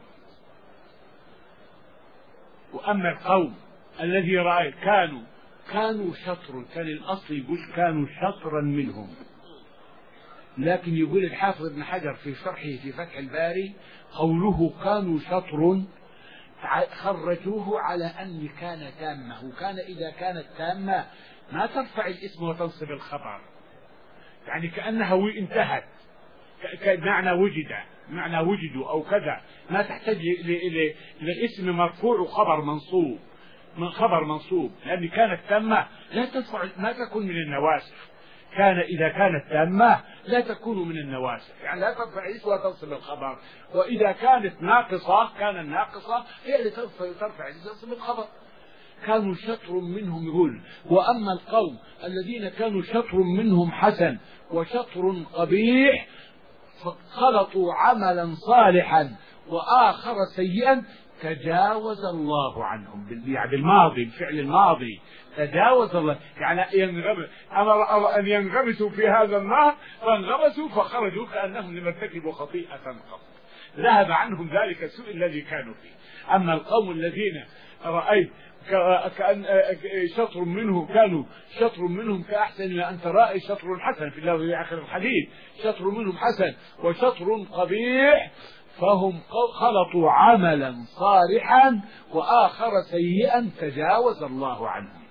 وأما القوم الذي رأيت كانوا كانوا شطر، كان الأصل يقول كانوا شطرا منهم، لكن يقول الحافظ ابن حجر في شرحه في فتح الباري قوله كانوا شطر خرجوه على أن كان تامة، وكان إذا كانت تامة ما ترفع الاسم وتنصب الخبر، يعني كأنها انتهت، معنى وجد، معنى وجدوا أو كذا، ما تحتاج لاسم مرفوع وخبر منصوب، من خبر منصوب، لأن كانت تامة لا ترفع، ما تكون من النواسخ. كان إذا كانت تامة لا تكون من النواسخ، يعني لا ترفع الاسم وتنصب الخبر. وإذا كانت ناقصة، كان الناقصة هي اللي ترفع الاسم وتنصب الخبر. كانوا شطر منهم يقول: وأما القوم الذين كانوا شطر منهم حسن وشطر قبيح فخلطوا عملا صالحا وآخر سيئا تجاوز الله عنهم. يعني بالماضي، الفعل الماضي، تجاوز الله، يعني ينغمس، أمر أن ينغمسوا في هذا النهر فانغمسوا فخرجوا كأنهم لم ارتكبوا خطيئة قط، ذهب عنهم ذلك السوء الذي كانوا فيه. أما القوم الذين رأيت كأن شطر منهم كانوا شطر منهم كأحسن إلى أن ترى شطر حسن في الله في آخر الحديث، شطر منهم حسن وشطر قبيح فهم خلطوا عملا صالحا وآخر سيئا تجاوز الله عنهم.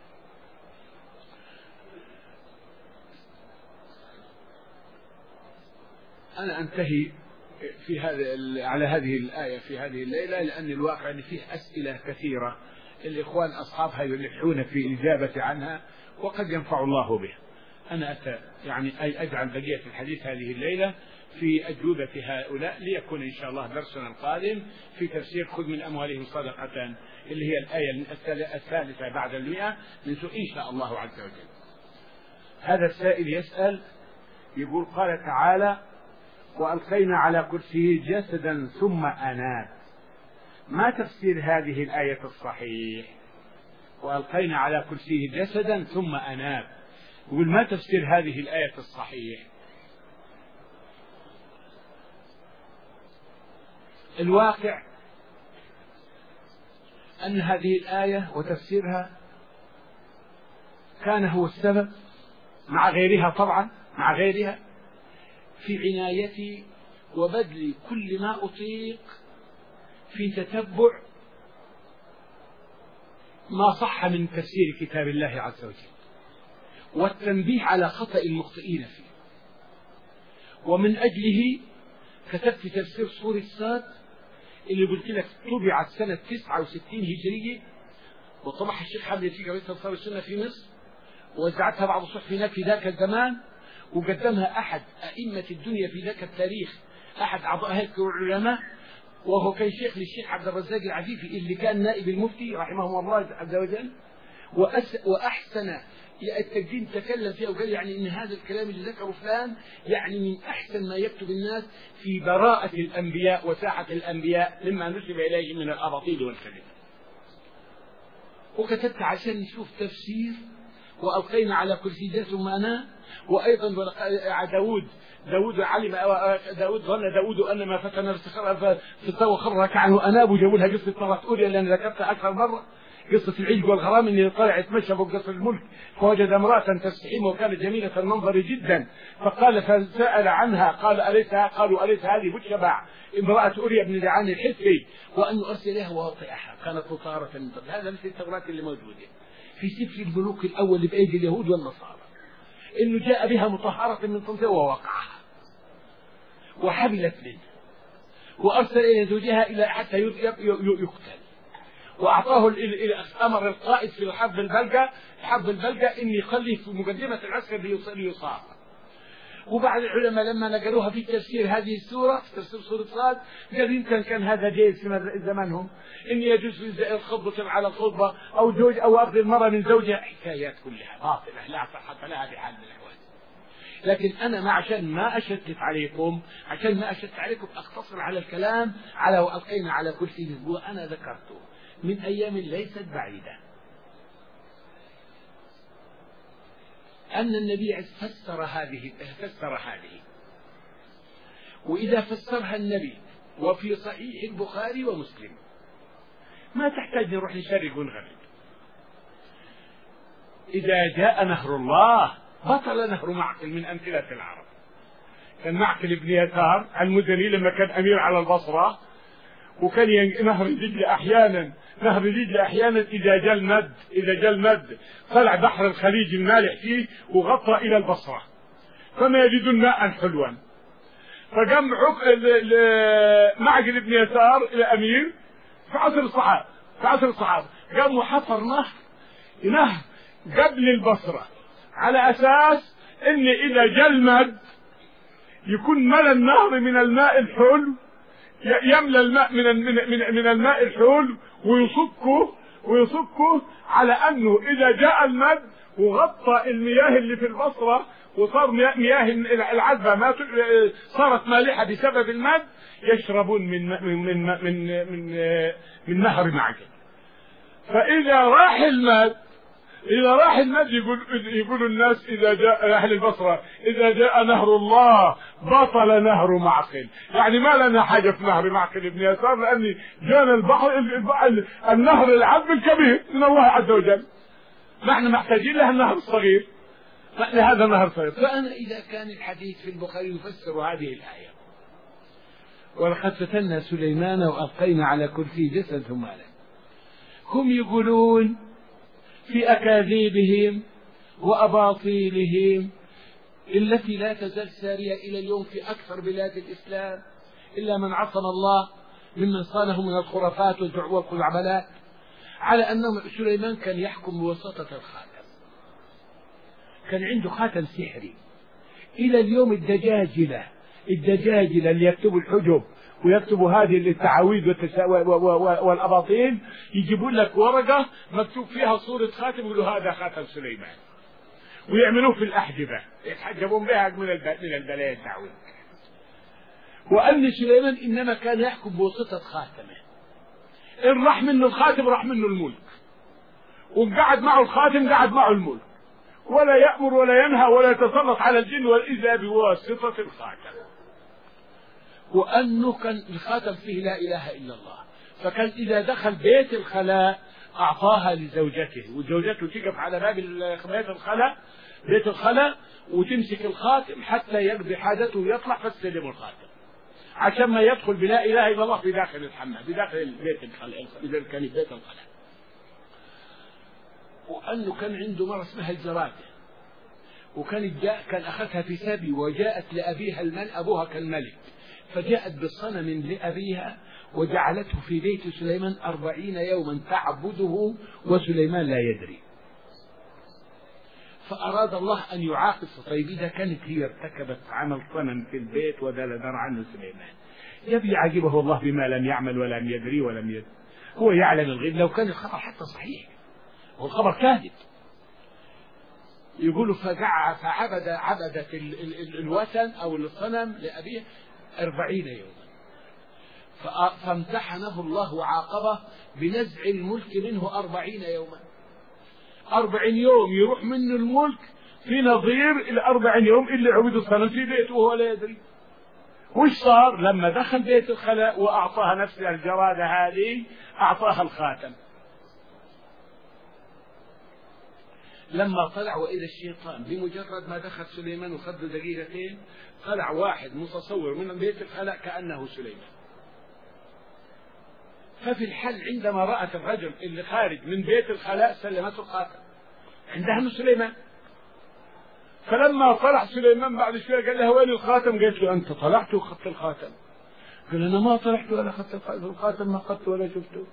أنا أنتهي في هذا على هذه الآية في هذه الليلة، لأن الواقع أن فيه أسئلة كثيرة الإخوان أصحابها يلحون في الإجابة عنها وقد ينفع الله به. أنا أتى يعني أي أجعل بقية الحديث هذه الليلة في أجوبة هؤلاء، ليكون إن شاء الله درسنا القادم في تفسير خذ من أموالهم صدقة، اللي هي الآية الثالثة بعد المئة من سورة إن شاء الله عز وجل. هذا السائل يسأل يقول: قال تعالى: وألقينا على كرسيه جسدا ثم أناب. ما تفسير هذه الآية الصحيح؟ وألقينا على كرسيه جسدا ثم أناب، يقول ما تفسير هذه الآية الصحيح؟ الواقع أن هذه الآية وتفسيرها كان هو السبب مع غيرها، طبعا مع غيرها، في عنايتي وبذل كل ما أطيق في تتبع ما صح من تفسير كتاب الله عز وجل والتنبيه على خطأ المخطئين فيه. ومن أجله كتبت تفسير سورة صاد اللي قلت لك طبعت سنة تسعة وستين هجرية، وطبعها الشيخ حمد في قضية أنصار السنة في مصر، ووزعتها بعض الصحف هناك في ذاك الزمان، وقدمها أحد أئمة الدنيا في ذاك التاريخ، أحد أعضاء هيئة العلماء، وهو كان شيخ للشيخ عبد الرزاق العفيفي اللي كان نائب المفتي رحمه الله عز وجل، وأحسن التقديم تكلم فيها وقال يعني إن هذا الكلام اللي ذكره فلان يعني من أحسن ما يكتب الناس في براءة الأنبياء وساحة الأنبياء مما نسب إليه من الأباطيل والكذب. وكتبت عشان نشوف تفسير وألقينا على كرسي جسد معنا. وأيضا داود داود علم داود ظن داود أن ما فتن الاستخارة فاستوى خر ركعا وأناب، وجابوا لها قصة مرة أولى لأن ذكرتها أكثر مرة، قصة العجب والغرام اللي طلع يتمشى فوق قصر الملك فوجد امرأة تستحم وكانت جميلة المنظر جدا، فقال فسأل عنها قال أليس قالوا أليس هذه بتشبع امرأة أوريا بن دعان الحثي وأن أرسلها وأطيعها، كانت مطهرة من قبل. هذا مثل التوراة اللي موجودة في سفر الملوك الأول بأيدي اليهود والنصارى، إنه جاء بها مطهرة من طنطا ووقعها وحبلت منه وأرسل إلى زوجها إلى حتى يقتل، وأعطاه أمر القائد في الحرب البلقة حرب البلقة إن يخلي في مقدمة العسكر ليصاب. وبعد العلماء لما نقلوها في تفسير هذه السورة في تفسير سورة صاد قال يمكن كان هذا جائز في زمانهم، إن يجوز الخطبة على الخطبة أو زوج أو أخذ المرأة من زوجها، حكايات كلها باطلة لا صحة لها بحال من الأحوال. لكن أنا ما عشان ما أشتت عليكم عشان ما أشتت عليكم أقتصر على الكلام على وألقينا على كرسي وأنا ذكرته من أيام ليست بعيدة أن النبي فسر هذه فسر هذه وإذا فسرها النبي وفي صحيح البخاري ومسلم ما تحتاج نروح نشرق ونغرب. إذا جاء نهر الله بطل نهر معقل من أمثلة العرب. كان معقل بن يسار المزني لما كان أمير على البصرة وكان ين- نهر دجلة أحيانا نهر دجلة أحيانا إذا جاء المد إذا جاء المد طلع بحر الخليج المالح فيه وغطى إلى البصرة، فما يجدون ماء حلوا. فقام عق- ال- ال- معقل بن يسار الأمير في عصر الصحابة في عصر الصحابة قام وحفر نهر نهر قبل البصرة، على أساس إن إذا جاء المد يكون ملى النهر من الماء الحلو، يملى الماء من من من, من الماء الحلو ويصكه ويصكه على أنه إذا جاء المد وغطى المياه اللي في البصرة وصار مياه مياه العذبة ما صارت مالحة بسبب المد، يشربون من من من من من, من نهر معقل. فإذا راح المد إذا راح المد يقول يقول الناس إذا جاء أهل البصرة إذا جاء نهر الله بطل نهر معقل، يعني ما لنا حاجة في نهر معقل ابن يسار، لأن جانا البحر النهر العذب الكبير من الله عز وجل، نحن محتاجين له النهر الصغير، هذا النهر الصغير. فأنا إذا كان الحديث في البخاري يفسر هذه الآية ولقد فتنا سليمان وألقينا على كرسي جسد ثم عليه، هم يقولون في أكاذيبهم وأباطيلهم التي لا تزال سارية إلى اليوم في أكثر بلاد الإسلام إلا من عصم الله ممن صانه من الخرافات والخزعبلات، على أن سليمان كان يحكم بواسطة الخاتم، كان عنده خاتم سحري. إلى اليوم الدجاجلة الدجاجلة اللي يكتبوا الحجب ويكتبوا هذه التعاويذ والأباطيل يجيبون لك ورقة مكتوب فيها صورة خاتم يقولوا هذا خاتم سليمان، ويعملوه في الأحجبة يتحجبون بها من من البلايا التعويذ. وأن سليمان إنما كان يحكم بواسطة خاتمه، إن راح منه الخاتم راح منه الملك، وإن قعد معه الخاتم قعد معه الملك، ولا يأمر ولا ينهى ولا يتسلط على الجن إلا بواسطة الخاتم. وأنه كان الخاتم فيه لا إله إلا الله، فكان إذا دخل بيت الخلاء أعطاها لزوجته، وزوجته تقف على باب بيت الخلاء بيت الخلاء وتمسك الخاتم حتى يقضي حاجته ويطلع فاستلم الخاتم، عشان ما يدخل بلا إله إلا الله في داخل الحمام في داخل بيت الخلاء إذا كان بيت الخلاء. وأنه كان عنده مرة اسمها الجرادة، وكان جاء كان أخذها في سبي وجاءت لأبيها الملك، أبوها كان ملك، فجاءت بصنم لأبيها وجعلته في بيت سليمان أربعين يوما تعبده وسليمان لا يدري. فأراد الله أن يعاقب. طيب إذا كانت هي ارتكبت عمل صنم في البيت وذا لدر عنه سليمان، يبي يعاقبه الله بما لم يعمل ولم يدري ولم يدري، هو يعلم الغيب. لو كان الخبر حتى صحيح والخبر كاذب، يقولوا فجع فعبد عبدت ال ال ال الوثن أو الصنم لأبيه أربعين يوما، فامتحنه الله وعاقبه بنزع الملك منه أربعين يوما. أربعين يوم يروح منه الملك في نظير الأربعين يوم اللي عبد الصنم في بيته وهو لا يدري. وش صار لما دخل بيت الخلاء وأعطاها نفس الجرادة هذه أعطاها الخاتم؟ لما طلع وإذا الشيطان بمجرد ما دخل سليمان وخذ دقيقتين طلع واحد متصور من بيت الخلاء كأنه سليمان. ففي الحل عندما رأت الرجل اللي خارج من بيت الخلاء سلمته الخاتم عندها انه سليمان. فلما طلع سليمان بعد شوية قال لها وين الخاتم؟ قالت له أنت طلعت وأخذت الخاتم. قال أنا ما طلعت ولا أخذت الخاتم، ما أخذته ولا شفته.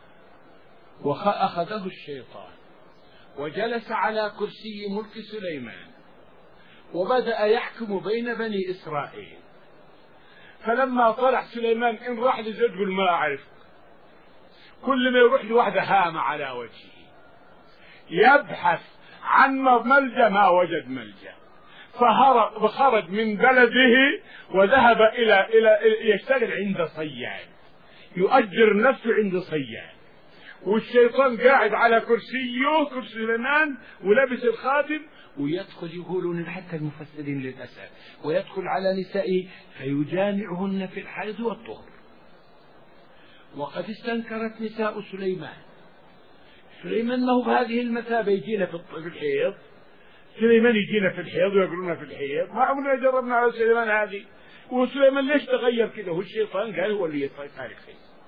وأخذه الشيطان وجلس على كرسي ملك سليمان وبدأ يحكم بين بني إسرائيل. فلما طلع سليمان إن راح لزوج يقول ما أعرف، كل ما يروح لوحده هام على وجهه يبحث عن ملجأ ما وجد ملجأ، فهرب وخرج من بلده وذهب إلى إلى يشتغل عند صياد، يؤجر نفسه عند صياد، والشيطان قاعد على كرسيه كرسي سليمان ولبس الخاتم ويدخل. يقولون حتى المفسرين للأسف ويدخل على نسائه فيجامعهن في الحيض والطهر. وقد استنكرت نساء سليمان. سليمان ما هو بهذه المثابة يجينا في الحيض، سليمان يجينا في الحيض ويقولون في الحيض، ما عمرنا جربنا على سليمان هذه. وسليمان ليش تغير كده؟ هو الشيطان قال هو اللي يتارك فيه.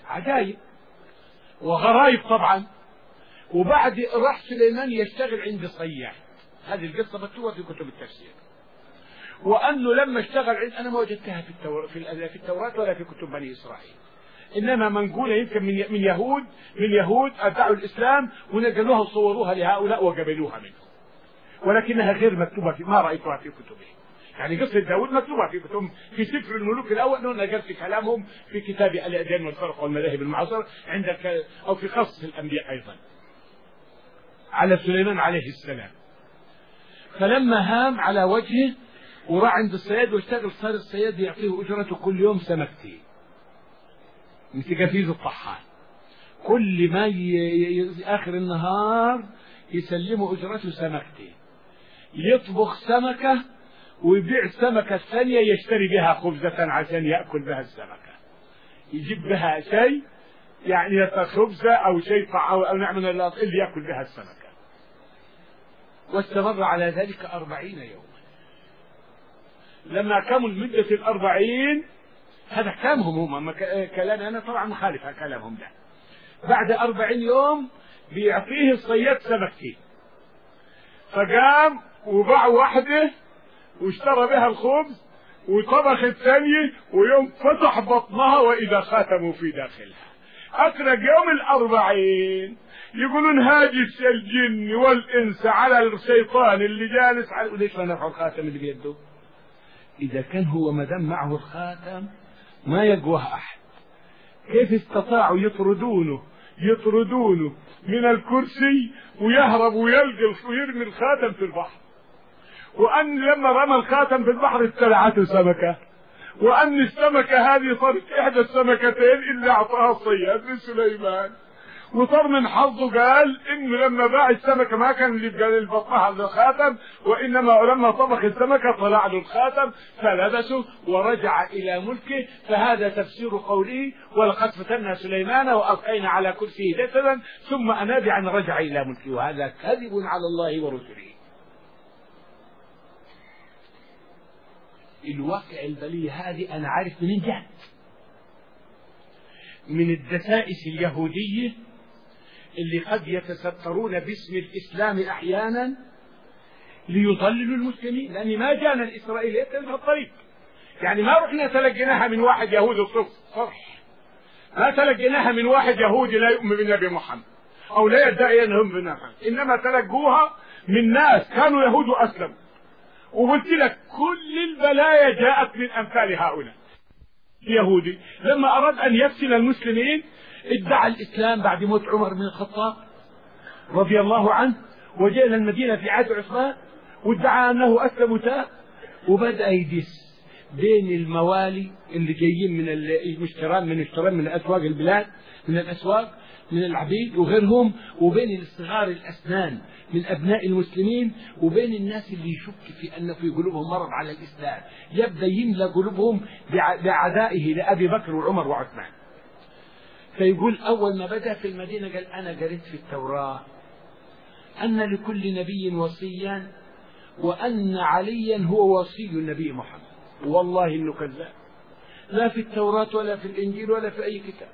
عجائب وغرايب طبعا. وبعد راح سليمان يشتغل عند صياد، هذه القصة مكتوبة في كتب التفسير، وأنه لما اشتغل عند، أنا ما وجدتها في التوراة في التوراة ولا في كتب بني إسرائيل، إنما منقولة يمكن من من يهود من يهود أدعوا الإسلام ونقلوها وصوروها لهؤلاء وقبلوها منهم، ولكنها غير مكتوبة في، ما رأيتها في كتبهم. يعني قصة داود مكتوبة في كتب، في سفر الملوك الأول نقلت كلامهم في كتاب الأديان والفرق والمذاهب المعاصرة عندك، أو في قصص الأنبياء أيضا على سليمان عليه السلام. فلما هام على وجهه وراح عند الصياد واشتغل، صار الصياد يعطيه أجرته كل يوم سمكتين مثل قفيز الطحان، كل ما ي... آخر النهار يسلموا أجرته سمكتين، يطبخ سمكة ويبيع السمكة الثانية يشتري بها خبزة عشان يأكل بها السمكة، يجيب بها شيء يعني خبزة أو شيء أو, أو نوع من اللي يأكل بها السمكة. واستمر على ذلك أربعين يوما. لما كمل مدة الأربعين، هذا كلامهم هم، كلامي أنا طبعا مخالف كلامهم ده، بعد أربعين يوم بيعطيه الصياد سمكتين، فقام وباع واحدة واشترى بها الخبز وطبخ الثانية، ويوم فتح بطنها وإذا خاتموا في داخلها. أقرأ يوم الأربعين يقولون هاجس الجن والإنس على الشيطان اللي جالس على، ليش ما نفع الخاتم اللي بيده؟ إذا كان هو مدام معه الخاتم ما يقواه أحد، كيف استطاعوا يطردونه يطردونه من الكرسي ويهرب ويلقى ويرمي الخاتم في البحر؟ وأن لما رمى الخاتم في البحر ابتلعته سمكة، وأن السمكة هذه صارت إحدى السمكتين اللي أعطاها الصياد لسليمان. وصار من حظه قال إنه لما باع السمكة ما كان اللي بقى بطنها الخاتم، وإنما لما طبخ السمكة طلع له الخاتم فلبسه ورجع إلى ملكه. فهذا تفسير قوله ولقد فتنا سليمان وألقينا على كرسيه جسدا ثم أناب عن رجع إلى ملكه، وهذا كذب على الله ورسله. الواقع البلي هذه أنا عارف من جهة من الدسائس اليهودية اللي قد يتسترون باسم الإسلام أحيانا ليضللوا المسلمين، لأن ما جانا الإسرائيليات في الطريق، يعني ما رحنا تلقيناها من واحد يهودي صرح، ما تلقيناها من واحد يهودي لا يؤمن بالنبي محمد أو لا يدعي أنهم بالنبي، إنما تلقوها من ناس كانوا يهود وأسلموا. وقلت لك كل البلايا جاءت من أمثال هؤلاء. اليهودي لما أراد أن يفتن المسلمين ادعى الإسلام بعد موت عمر بن الخطاب رضي الله عنه، وجاء إلى المدينة في عهد عثمان وادعى أنه أسلم وتاب، وبدأ يدس بين الموالي اللي جايين من المشترين من المشترين من أسواق البلاد من الأسواق من العبيد وغيرهم، وبين الصغار الأسنان من أبناء المسلمين، وبين الناس اللي يشك في أن في قلوبهم مرض على الإسلام، يبدأ يملى قلوبهم بعدائه لأبي بكر وعمر وعثمان. فيقول أول ما بدأ في المدينة قال أنا قريت في التوراة أن لكل نبي وصيا وأن عليا هو وصي النبي محمد، والله إنه كذاب، لا في التوراة ولا في الإنجيل ولا في أي كتاب،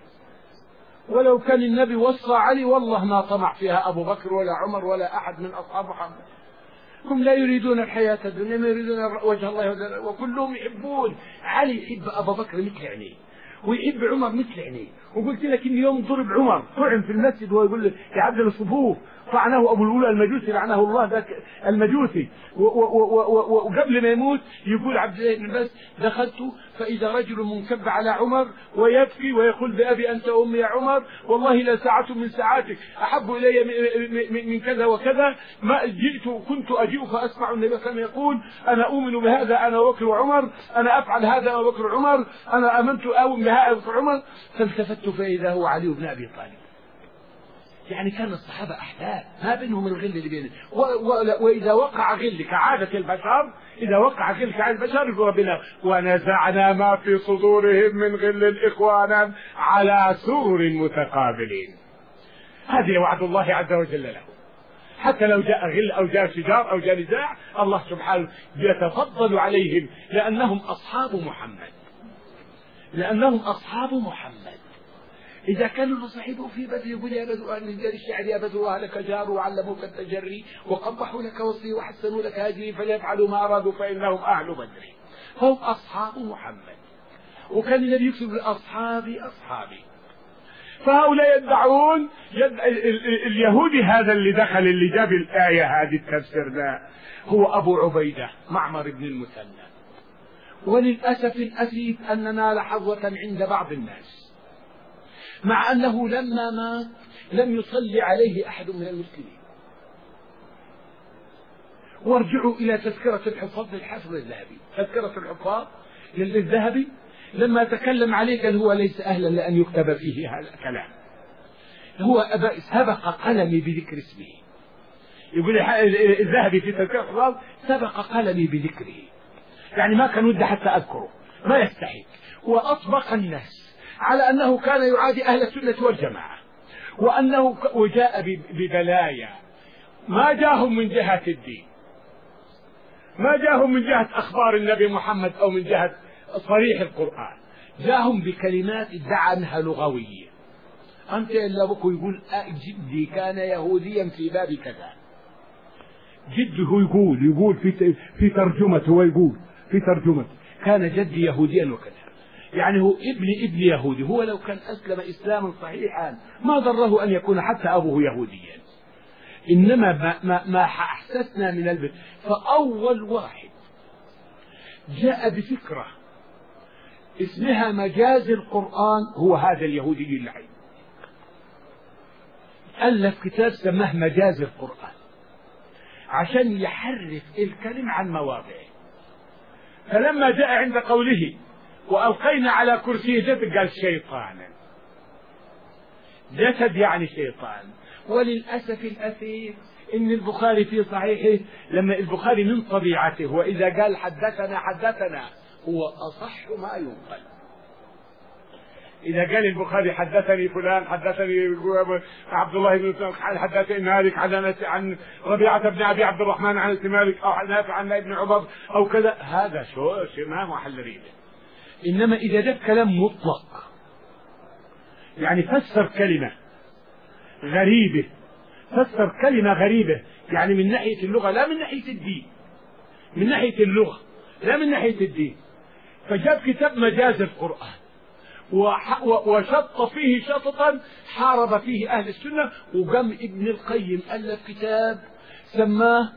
ولو كان النبي وصى علي والله ما طمع فيها أبو بكر ولا عمر ولا أحد من أصحاب محمد. هم لا يريدون الحياة الدنيا، ما يريدون وجه الله، وكلهم يحبون علي، يحب أبو بكر مثل عينيه ويحب عمر مثل عينيه. وقلت لك إن يوم ضرب عمر طعن في المسجد ويقول له يعدل الصفوف، طعنه أبو الأولى المجوسي لعنه الله ذاك المجوسي، وقبل ما يموت يقول عبد الله بن عباس دخلت فإذا رجل منكب على عمر ويبكي ويقول بأبي أنت أمي يا عمر، والله لا ساعة من ساعاتك أحب إلي من كذا وكذا، ما جئت كنت أجيء فأسمع النبي صلى الله عليه وسلم يقول أنا أؤمن بهذا أنا وبكر وعمر، أنا أفعل هذا أنا وبكر وعمر، أنا آمنت أؤمن بهذا وبكر وعمر. فالتفت فإذا هو علي بن أبي طالب. يعني كان الصحابة أحباب ما بينهم الغل اللي بينهم، وإذا وقع غل كعادة البشر، إذا وقع غل كعادة البشر يقول ربنا ونزعنا ما في صدورهم من غل إخوانا على سرر متقابلين. هذه وعد الله عز وجل له، حتى لو جاء غل أو جاء شجار أو جاء نزاع الله سبحانه يتفضل عليهم لأنهم أصحاب محمد، لأنهم أصحاب محمد. إذا كانوا صاحبه في بدر يقول يا بدر أهل من الشعر يا بدر أهلك جار وعلموك التجري وقبحوا لك وصي وحسنوا لك هذه فليفعلوا ما أرادوا فإنهم أهل بدر. هم أصحاب محمد، وكان النبي يكتب أصحابي أصحابي. فهؤلاء يدعون يد... اليهودي هذا اللي دخل اللي جاب الآية هذه التفسير ده هو أبو عبيدة معمر بن المثنى. وللأسف الأسيف أننا لحظة عند بعض الناس مع أنه لما مات لم يصلي عليه أحد من المسلمين. وارجعوا إلى تذكرة الحفاظ للحافظ الذهبي، تذكرة الحفاظ للذهبي لما تكلم عليه قال هو ليس أهلا لأن يكتب فيه هذا الكلام، هو أبا سبق قلمي بذكر اسمه. يقول الذهبي في تذكرة الحفاظ سبق قلمي بذكره، يعني ما كان ودي حتى أذكره، ما يستحق. وأطبق الناس على أنه كان يعادي أهل السنة والجماعة، وأنه وجاء ببلايا ما جاهم من جهة الدين، ما جاهم من جهة أخبار النبي محمد أو من جهة صريح القرآن، جاهم بكلمات ادعى أنها لغوية. أنت إلا بكو يقول جدي كان يهوديا في باب كذا، جده يقول يقول في في ترجمته ويقول في ترجمته كان جدي يهوديا وكذا، يعني هو ابن ابن يهودي. هو لو كان أسلم إسلاما صحيحا ما ضره أن يكون حتى أبوه يهوديا، إنما ما, ما, ما أحسسنا من البيت. فأول واحد جاء بفكرة اسمها مجاز القرآن هو هذا اليهودي اللعين، ألف كتاب سماه مجاز القرآن عشان يحرف الكلم عن مواضعه. فلما جاء عند قوله وألقينا على كرسيه جسد قال شيطانا، جسد يعني شيطان. وللأسف الأسير إن البخاري في صحيحه لما البخاري من طبيعته وإذا قال حدثنا حدثنا هو أصح ما ينقل. إذا قال البخاري حدثني فلان حدثني عبد الله بن مسعود حدثني مالك عن ربيعة بن أبي عبد الرحمن عن مالك أو نافع عن ابن عمر أو كذا، هذا شو شيء ما محل ريبه. إنما إذا جاء كلام مطلق يعني فسر كلمة غريبة، فسر كلمة غريبة يعني من ناحية اللغة لا من ناحية الدين، من ناحية اللغة لا من ناحية الدين، فجاب كتاب مجاز القرآن وشط فيه شططا حارب فيه أهل السنة. وقام ابن القيم ألف كتاب سماه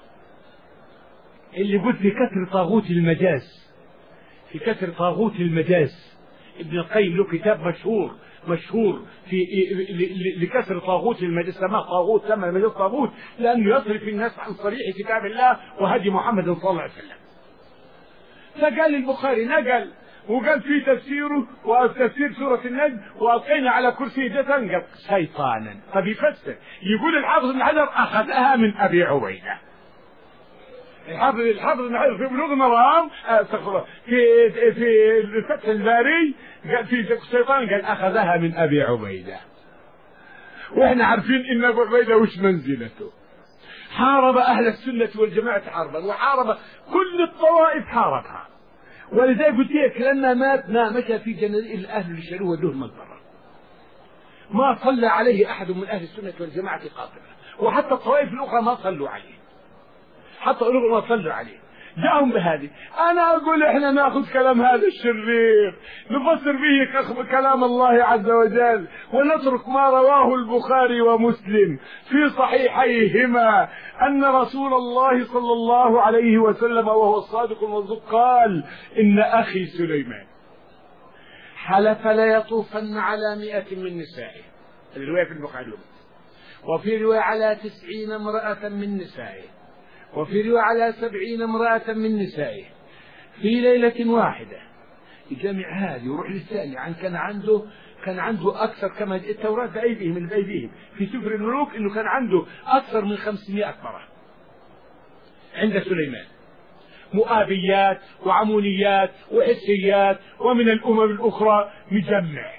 اللي قلت في كسر طاغوت المجاز، في كسر طاغوت المجاز. ابن القيم له كتاب مشهور مشهور في لكسر طاغوت المجاز، سماه طاغوت، سمى المجاز طاغوت لأنه يصرف الناس عن صريح كتاب الله وهدي محمد صلى الله عليه وسلم. فقال البخاري نقل وقال في تفسيره وتفسير سورة النجم وألقينا على كرسي جسدا شيطانا. فبيفسر يقول الحافظ بن حجر أخذها من أبي عبيدة. الحافظ الحافظ بن حجر في بلوغ المرام في في فتح الباري قال في الشيطان قال أخذها من أبي عبيدة. وإحنا عارفين إن أبو عبيدة وش منزلته، حارب أهل السنة والجماعة حربا وحارب كل الطوائف حاربها. ولذلك قلت لك لما مات ما مشى في جنازة الأهل اللي شالوه ودوه المقبرة، ما صلى عليه أحد من أهل السنة والجماعة قاطبة، وحتى الطوائف الأخرى ما صلوا عليه، حتى الأخرى ما صلوا عليه. جاءهم بهذه. أنا أقول إحنا نأخذ كلام هذا الشرير نفسر به كلام الله عز وجل ونترك ما رواه البخاري ومسلم في صحيحيهما أن رسول الله صلى الله عليه وسلم وهو الصادق المصدوق قال إن أخي سليمان حلف ليطوفن على مئة من نسائه، الرواية في البخاري، وفي رواية على تسعين امرأة من نسائه، وفي رواية على سبعين امرأة من نسائه في ليلة واحدة. يجمع هذه ويروح للثاني عن كان عنده كان عنده أكثر كما التوراة بأيديهم من بأيديهم في سفر الملوك إنه كان عنده أكثر من خمسمائة مرة عند سليمان، مؤابيات وعمونيات وحسيات ومن الأمم الأخرى مجمع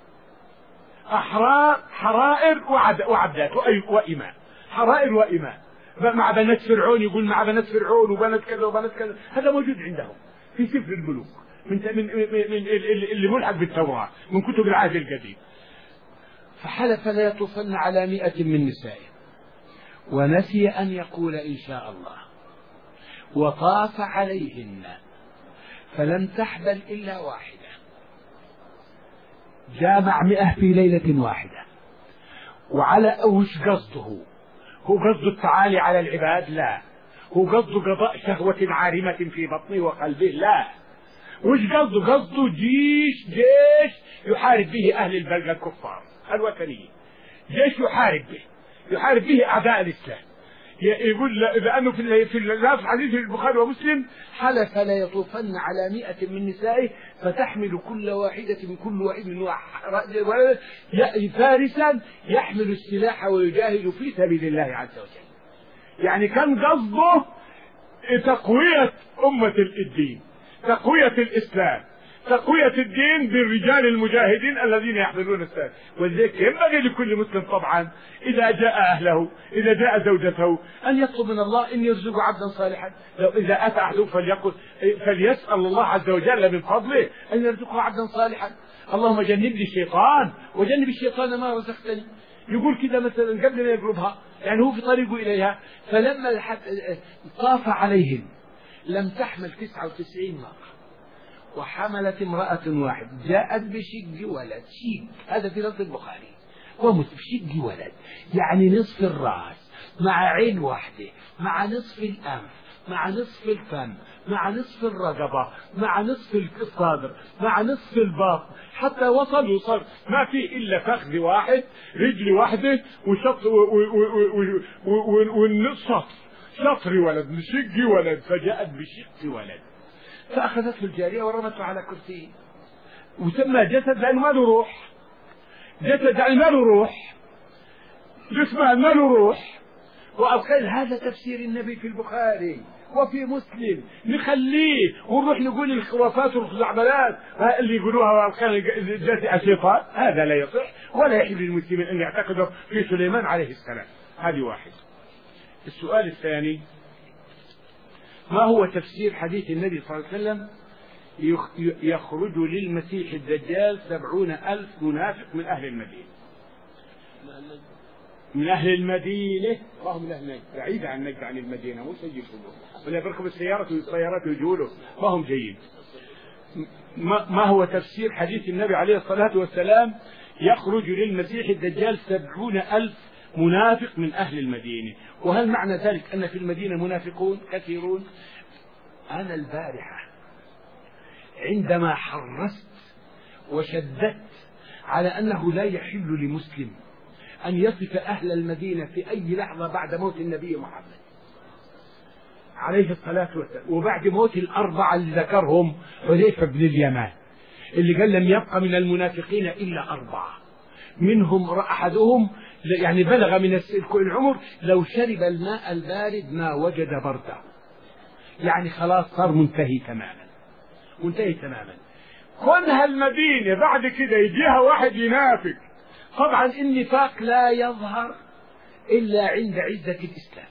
أحرار حرائر وعبدات وإماء، حرائر وإماء مع بنات فرعون، يقول مع بنات فرعون وبنات كذا وبنات كذا، هذا موجود عندهم في سفر الملوك من من من اللي ملحق بالتوراة من كتب العهد القديم. فحلف لا يطوفن على مئة من نسائه، ونسي أن يقول إن شاء الله، وطاف عليهن فلم تحبل إلا واحدة. جامع مئة في ليلة واحدة. وعلى أوش قصده؟ هو قصده التعالي على العباد؟ لا. هو قصده قضاء شهوة عارمة في بطنه وقلبه؟ لا. وش قصده؟ قصده جيش جيش يحارب به أهل البلد الكفار الوثنيين، جيش يحارب به يحارب به أعداء الإسلام. يقول لأنه في في الحديث البخاري ومسلم حلف لا يطوفن على مئة من نسائه فتحمل كل واحدة من كل واحد من فارسا يحمل السلاح ويجاهد في سبيل الله عز وجل. يعني كان قصده تقوية أمة الدين، تقوية الإسلام، تقوية الدين بالرجال المجاهدين الذين يحملون السلاح. ولذلك ينبغي لكل مسلم طبعا إذا جاء أهله، إذا جاء زوجته، أن يطلب من الله أن يرزق عبدا صالحا. لو إذا أتى أحدهم فليقل فليسأل الله عز وجل من فضله أن يرزقه عبدا صالحا. اللهم جنبني الشيطان وجنب الشيطان ما رزقتني. يقول كده مثلا قبل ما يقربها، يعني هو في طريقه إليها. فلما طاف عليهم لم تحمل تسعة وتسعين مرة، وحملت امرأة واحدة، جاءت بشق ولد. شق هذا في نص البخاري ومسلم، شق ولد يعني نصف الرأس مع عين واحدة، مع نصف الأنف، مع نصف الفم، مع نصف الرقبة، مع نصف الصدر، مع نصف البطن، حتى وصل وصل ما في إلا فخذ واحد، رجل واحدة، وشط والنصف شطر ولد، شق ولد. فجاءت بشق ولد فأخذته الجارية ورمته على كرسيه، وسمى جسد لأنه ما له روح. جسد يعني ما له روح، جسمه ما له روح. وأبقى هذا تفسير النبي في البخاري وفي مسلم، نخليه ونروح نقول الخرافات والخزعبلات اللي يقولوها وأبقى جاتي الشيطان؟ هذا لا يصح، ولا يحل للمسلمين أن يعتقدوا في سليمان عليه السلام. هذه واحد. السؤال الثاني: ما هو تفسير حديث النبي صلى الله عليه وسلم يخرج للمسيح الدجال سبعون ألف منافق من أهل المدينة؟ من أهل المدينة، ما من أهل نجد، بعيد عن نجد عن المدينة، مو سيد كله، ولا بركب السيارة والسيارات ويجولوا، ما هم جيد. ما هو تفسير حديث النبي عليه الصلاة والسلام يخرج للمسيح الدجال سبعون ألف منافق من أهل المدينة؟ وهل معنى ذلك أن في المدينة منافقون كثيرون؟ أنا البارحة عندما حرصت وشددت على أنه لا يحل لمسلم أن يصف أهل المدينة في أي لحظة بعد موت النبي محمد عليه الصلاة والسلام، وبعد موت الأربعة اللي ذكرهم حذيفة بن اليمان، اللي قال لم يبقى من المنافقين إلا أربعة، منهم أحدهم يعني بلغ من العمر لو شرب الماء البارد ما وجد برده، يعني خلاص صار منتهي تماما، منتهي تماما. كونها المدينة بعد كده يجيها واحد ينافق، طبعا النفاق لا يظهر إلا عند عزة الإسلام،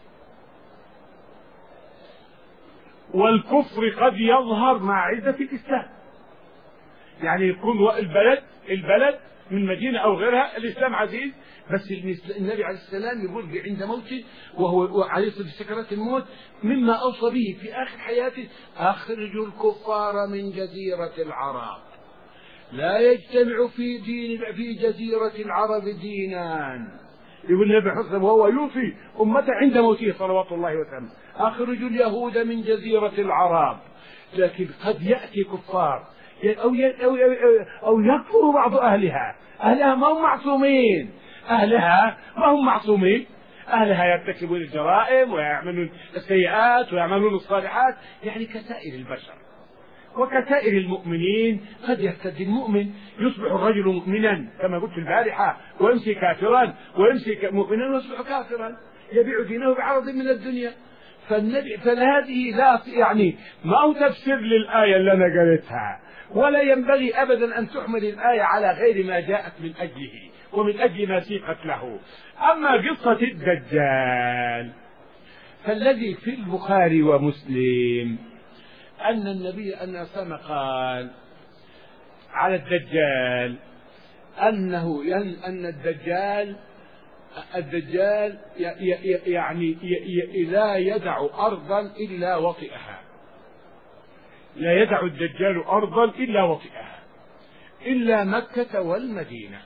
والكفر قد يظهر مع عزة الإسلام. يعني يكون البلد البلد من مدينة أو غيرها الإسلام عزيز، بس النبي عليه السلام يقول عند موته وهو عليه الصلاة والسلام سكرات الموت مما أوصى به في آخر حياته: أخرجوا الكفار من جزيرة العرب، لا يجتمع في دين في جزيرة العرب دينان. يقول النبي حسن وهو يوصي أمته عند موته صلوات الله وسلامه: أخرجوا اليهود من جزيرة العرب. لكن قد يأتي كفار أو أو أو يكفر بعض أهلها، أهلها ما هم معصومين، أهلها ما هم معصومين، أهلها يرتكبون الجرائم ويعملون السيئات ويعملون الصالحات، يعني كسائر البشر وكسائر المؤمنين. قد يرتد المؤمن، يصبح الرجل مؤمنا كما قلت البارحة ويمسي كافرا، ويمسي مؤمنا ويصبح كافرا، يبيع دينه بعرض من الدنيا. فالنبي فهذه لا يعني ما هو تفسير للآية اللي أنا قريتها، ولا ينبغي أبدا أن تحمل الآية على غير ما جاءت من أجله ومن أجل ما سيقت له. أما قصة الدجال فالذي في البخاري ومسلم أن النبي أن سلم قال على الدجال: أنه ين أن الدجال الدجال يعني لا يدع أرضا إلا وطئها، لا يدع الدجال أرضا إلا وطئها، إلا مكة والمدينة،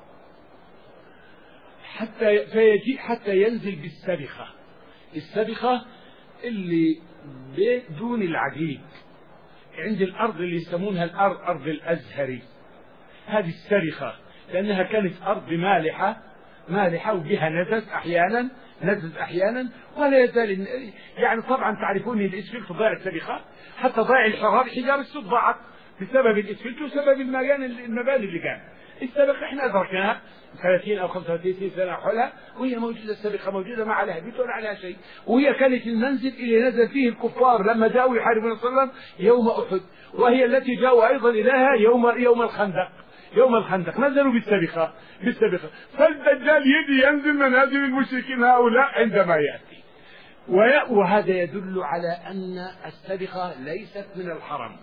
حتى فيجيء حتى ينزل بالسبخة. السبخة اللي بدون العقيق عند الأرض اللي يسمونها الأرض أرض الأزهري، هذه السبخة لأنها كانت أرض مالحة مالحة وبها نزز أحيانا نزز أحيانا ولا يزال. يعني طبعا تعرفون الإسفلت ضاع السبخة، حتى ضاع الحرار، حجار السد ضاعت بسبب الإسفلت وسبب المباني المباني اللي كان. السبخة احنا أدركناها ثلاثين أو خمسة وثلاثين سنة حولها وهي موجودة، السبخة موجودة، ما عليها بيت ولا عليها شيء، وهي كانت المنزل اللي نزل فيه الكفار لما جاءوا يحاربون الرسول صلى الله عليه وسلم يوم أحد، وهي التي جاءوا أيضا إليها يوم يوم الخندق. يوم الخندق نزلوا بالسبخة بالسبخة فالدجال يجي ينزل منازل المشركين هؤلاء عندما يأتي. وهذا يدل على أن السبخة ليست من الحرم،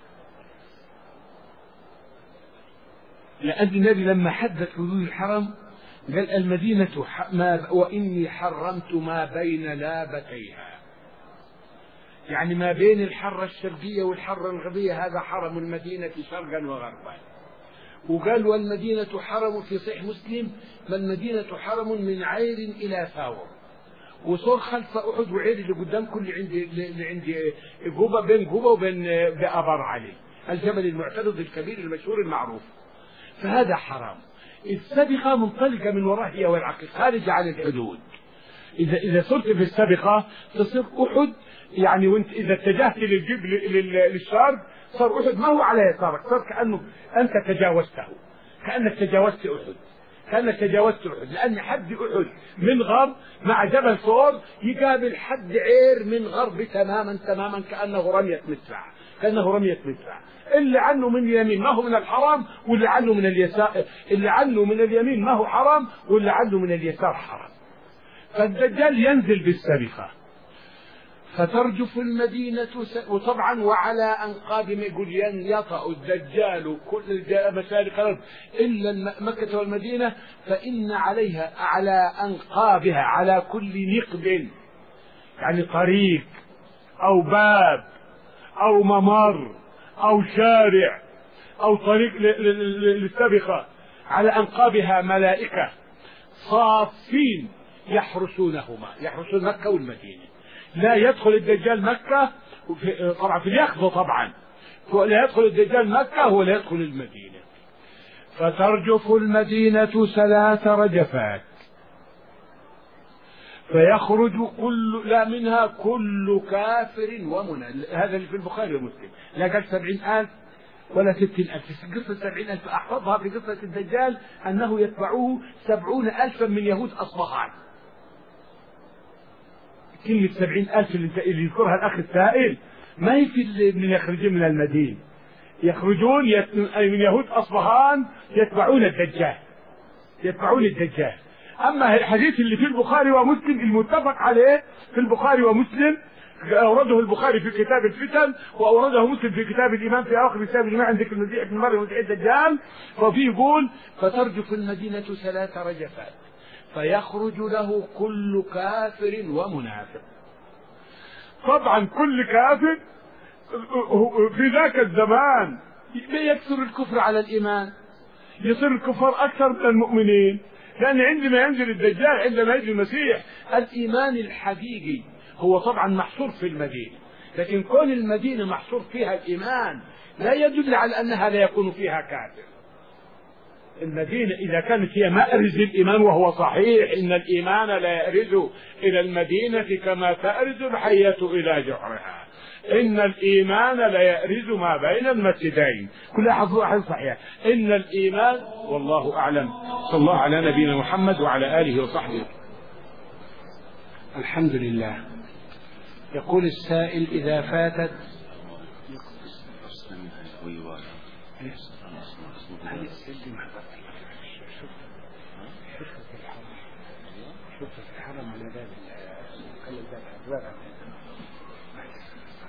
لأن النبي لما حدث حدود الحرم قال المدينة ما وإني حرمت ما بين لابتيها، يعني ما بين الحرة الشرقية والحرة الغربية هذا حرم المدينة شرقا وغربا. وقال والمدينة حرم في صحيح مسلم ما المدينة حرم من عير إلى ثاور، وصور خلف أحد وعير اللي قدام كل عندي اللي عندي جوبة بين جوبة وبين بأبار علي الجبل المعترض الكبير المشهور المعروف، فهذا حرام. السبخة منطلقة من وراء والعقيق خارج عن الحدود. إذا إذا صرت في السبخة تصير أحد، يعني وأنت إذا اتجهت للجبل للشرق صار أحد ما هو على يسارك، صار كأنه أنت تجاوزته، كأنك تجاوزت أحد، كأنك تجاوزت أحد، لأن حد أحد من غرب مع جبل صور يقابل حد عير من غرب تماما تماما كأنه رمية مدفع، كأنه رمية مدفع. اللي عنه من اليمين ما هو من الحرام، واللي عنه من اليسار، اللي عنه من اليمين ما هو حرام، واللي عنه من اليسار حرام. فالدجال ينزل بالسبخة فترجف المدينة، وطبعا وعلى أنقاضهم يقول يطأ الدجال كل مشارق الأرض إلا مكة والمدينة، فإن عليها على أنقابها على كل نقب، يعني طريق أو باب أو ممر أو شارع أو طريق للسبخة، على أنقابها ملائكة صافين يحرسونهما، يحرسون مكة والمدينة. لا يدخل الدجال مكة طبعا في اليقظة، طبعا لا يدخل الدجال مكة ولا يدخل المدينة. فترجف المدينة ثلاث رجفات فيخرج كل لا منها كل كافر ومنى. هذا اللي في البخاري ومسلم، لا قال سبعين ألف ولا ستين ألف. في قصة سبعين ألف أحفظها في قصة الدجال أنه يتبعوه سبعون ألفا من يهود أصبهان. كلمة سبعين ألف اللي يذكرها الأخ السائل ما هي في من يخرجون من المدينة، يخرجون من يهود أصبهان يتبعون الدجال، يتبعون الدجال. أما الحديث اللي في البخاري ومسلم المتفق عليه في البخاري ومسلم أورده البخاري في كتاب الفتن وأورده مسلم في كتاب الإيمان في آخر كتاب الإيمان عند المسيح ابن مريم ومسيح الدجال، ففيه يقول فترجف المدينة ثلاث رجفات فيخرج له كل كافر ومنافق. طبعا كل كافر في ذاك الزمان يكثر الكفر على الإيمان، يصير الكفار أكثر من المؤمنين، لأن عندما ينزل الدجال عندما يجي المسيح الإيمان الحقيقي هو طبعا محصور في المدينة، لكن كون المدينة محصور فيها الإيمان لا يدل على أنها لا يكون فيها كافر. المدينة إذا كانت هي مأرز الإيمان وهو صحيح إن الإيمان لا يأرز إلى المدينة كما تأرز الحية إلى جحرها، إن الإيمان لا يأرز ما بين المسجدين، كل أحد واحد صحيح. إن الإيمان والله أعلم. صلى الله على نبينا محمد وعلى آله وصحبه. الحمد لله. يقول السائل إذا فاتت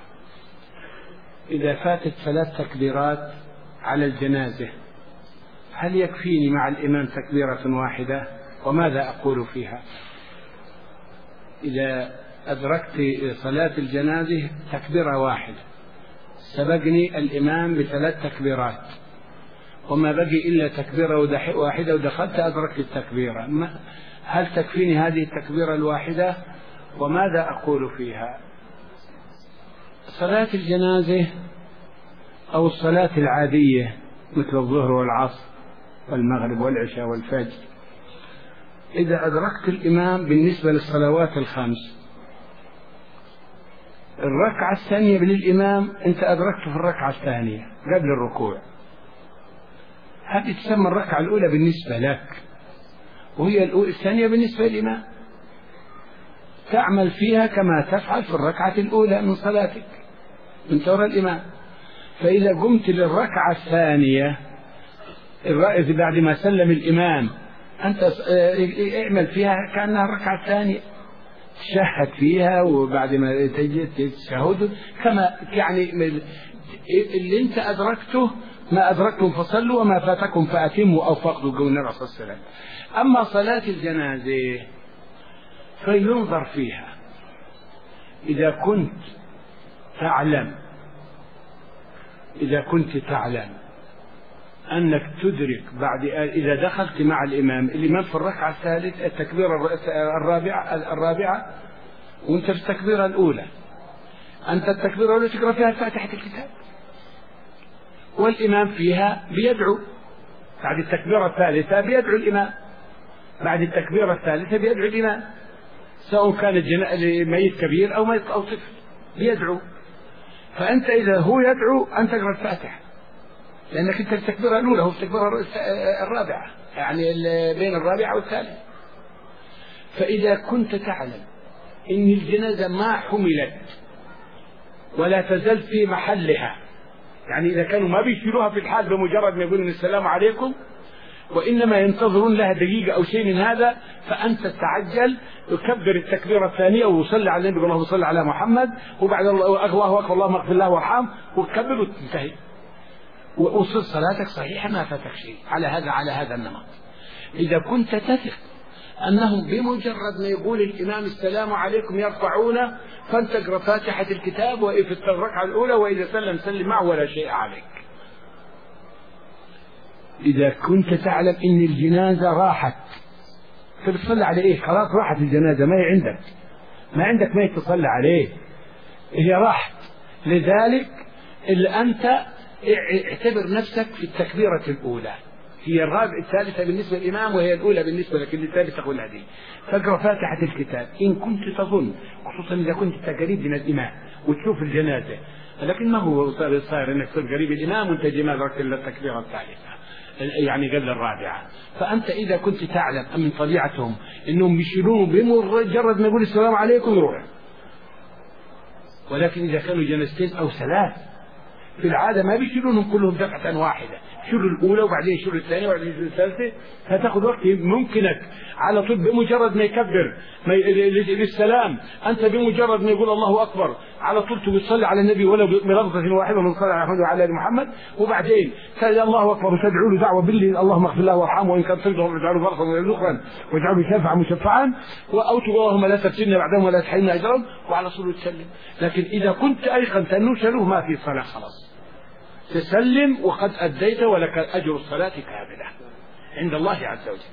إذا فاتت ثلاث تكبيرات على الجنازة هل يكفيني مع الإمام تكبيرة واحدة وماذا أقول فيها؟ إذا أدركت صلاة الجنازة تكبيرة واحدة، سبقني الإمام بثلاث تكبيرات وما بقي إلا تكبيرة واحدة ودخلت أدركت التكبيرة، هل تكفيني هذه التكبيرة الواحدة وماذا أقول فيها؟ صلاة الجنازة أو الصلاة العادية مثل الظهر والعصر والمغرب والعشاء والفجر، إذا أدركت الإمام بالنسبة للصلوات الخمس الركعة الثانية للإمام أنت أدركته في الركعة الثانية قبل الركوع، هذه تسمى الركعة الأولى بالنسبة لك، وهي الثانية بالنسبة للإمام، تعمل فيها كما تفعل في الركعة الأولى من صلاتك من ترى الإمام. فإذا قمت للركعة الثانية بعد ما سلم الإمام أنت اعمل فيها كأنها الركعة الثانية، تشهد فيها وبعد ما تجي تشهد كما يعني اللي أنت أدركته، ما أدركتم فصلوا وما فاتكم فأتموا أو فقدوا قول النبي صلى الله عليه وسلم. أما صلاة الجنازة فينظر فيها، إذا كنت تعلم إذا كنت تعلم أنك تدرك بعد إذا دخلت مع الإمام الإمام في الركعة الثالثة التكبيرة الرابعة الرابعة وأنت في التكبيرة الأولى، أنت التكبيرة الأولى تقرأ فيها فاتحة الكتاب والإمام فيها بيدعو، بعد التكبيرة الثالثة بيدعو الإمام، بعد التكبيرة الثالثة بيدعو الإمام سواء كان ميت كبير أو ميت أو طفل بيدعو، فأنت إذا هو يدعو أنت تقرأ الفاتحة لأنك أنت التكبيرة الأولى هو التكبيرة الرابعة يعني بين الرابعة والثالثة. فإذا كنت تعلم إن الجنازة ما حملت ولا تزال في محلها، يعني إذا كانوا ما بيشيلوها في الحال بمجرد ما يقولون السلام عليكم وإنما ينتظرون لها دقيقة أو شيء من هذا، فأنت تتعجل وكبر التكبيرة الثانية وصلي على النبي اللهم صل على محمد وبعد الله أكبر اللهم اغفر له وارحمه وتكبر وتنتهي وأصل صلاتك صحيحة ما فاتك شيء على هذا على هذا النمط. إذا كنت تثق أنهم بمجرد ما يقول الإمام السلام عليكم يرفعون فأنت اقرأ فاتحة الكتاب وفي الركعة الأولى وإذا سلم سلم معه ولا شيء عليك. إذا كنت تعلم إن الجنازة راحت فبتصلي على إيه؟ خلاص راحت الجنازة ما هي عندك ما عندك ما تصلي عليه هي راحت، لذلك إلا أنت اعتبر نفسك في التكبيرة الأولى هي الرابعة الثالثة بالنسبة للإمام وهي الأولى بالنسبة لك الثالثة والهدي، فاقرأ فاتحة الكتاب إن كنت تظن خصوصا إذا كنت قريب من الإمام وتشوف الجنازة، لكن ما هو صار إنك تصير قريب الإمام وأنت جي ما أدركت إلا التكبيرة الثالثة يعني قبل الرابعة، فأنت إذا كنت تعلم من طبيعتهم إنهم يشيلون بمجرد ما يقول السلام عليكم يروح، ولكن إذا كانوا جنازتين أو ثلاث في العادة ما بيشيلونهم كلهم دفعة واحدة، شيلوا الأولى وبعدين شيلوا الثانية وبعدين شيلوا الثالثة، فتأخذ وقت. ممكنك على طول بمجرد ما يكبر للسلام أنت بمجرد ما يقول الله أكبر على طول تقول صلي على النبي ولو بلفظة واحدة من صلى على محمد وعلى آل محمد، وبعدين تقول الله أكبر وتدعوا له دعوة باللي اللهم اغفر له وارحمه وإن كان صدقه واجعله فرقا وذخرا واجعله شافعا مشفعا أو تقول اللهم لا تفتنا بعدهم ولا تحرمنا أجرهم وعلى طول تسلم. لكن إذا كنت أيقنت أنه شلوه ما في صلاة خلاص تسلم وقد أديت ولك أجر الصلاة كاملة عند الله عز وجل.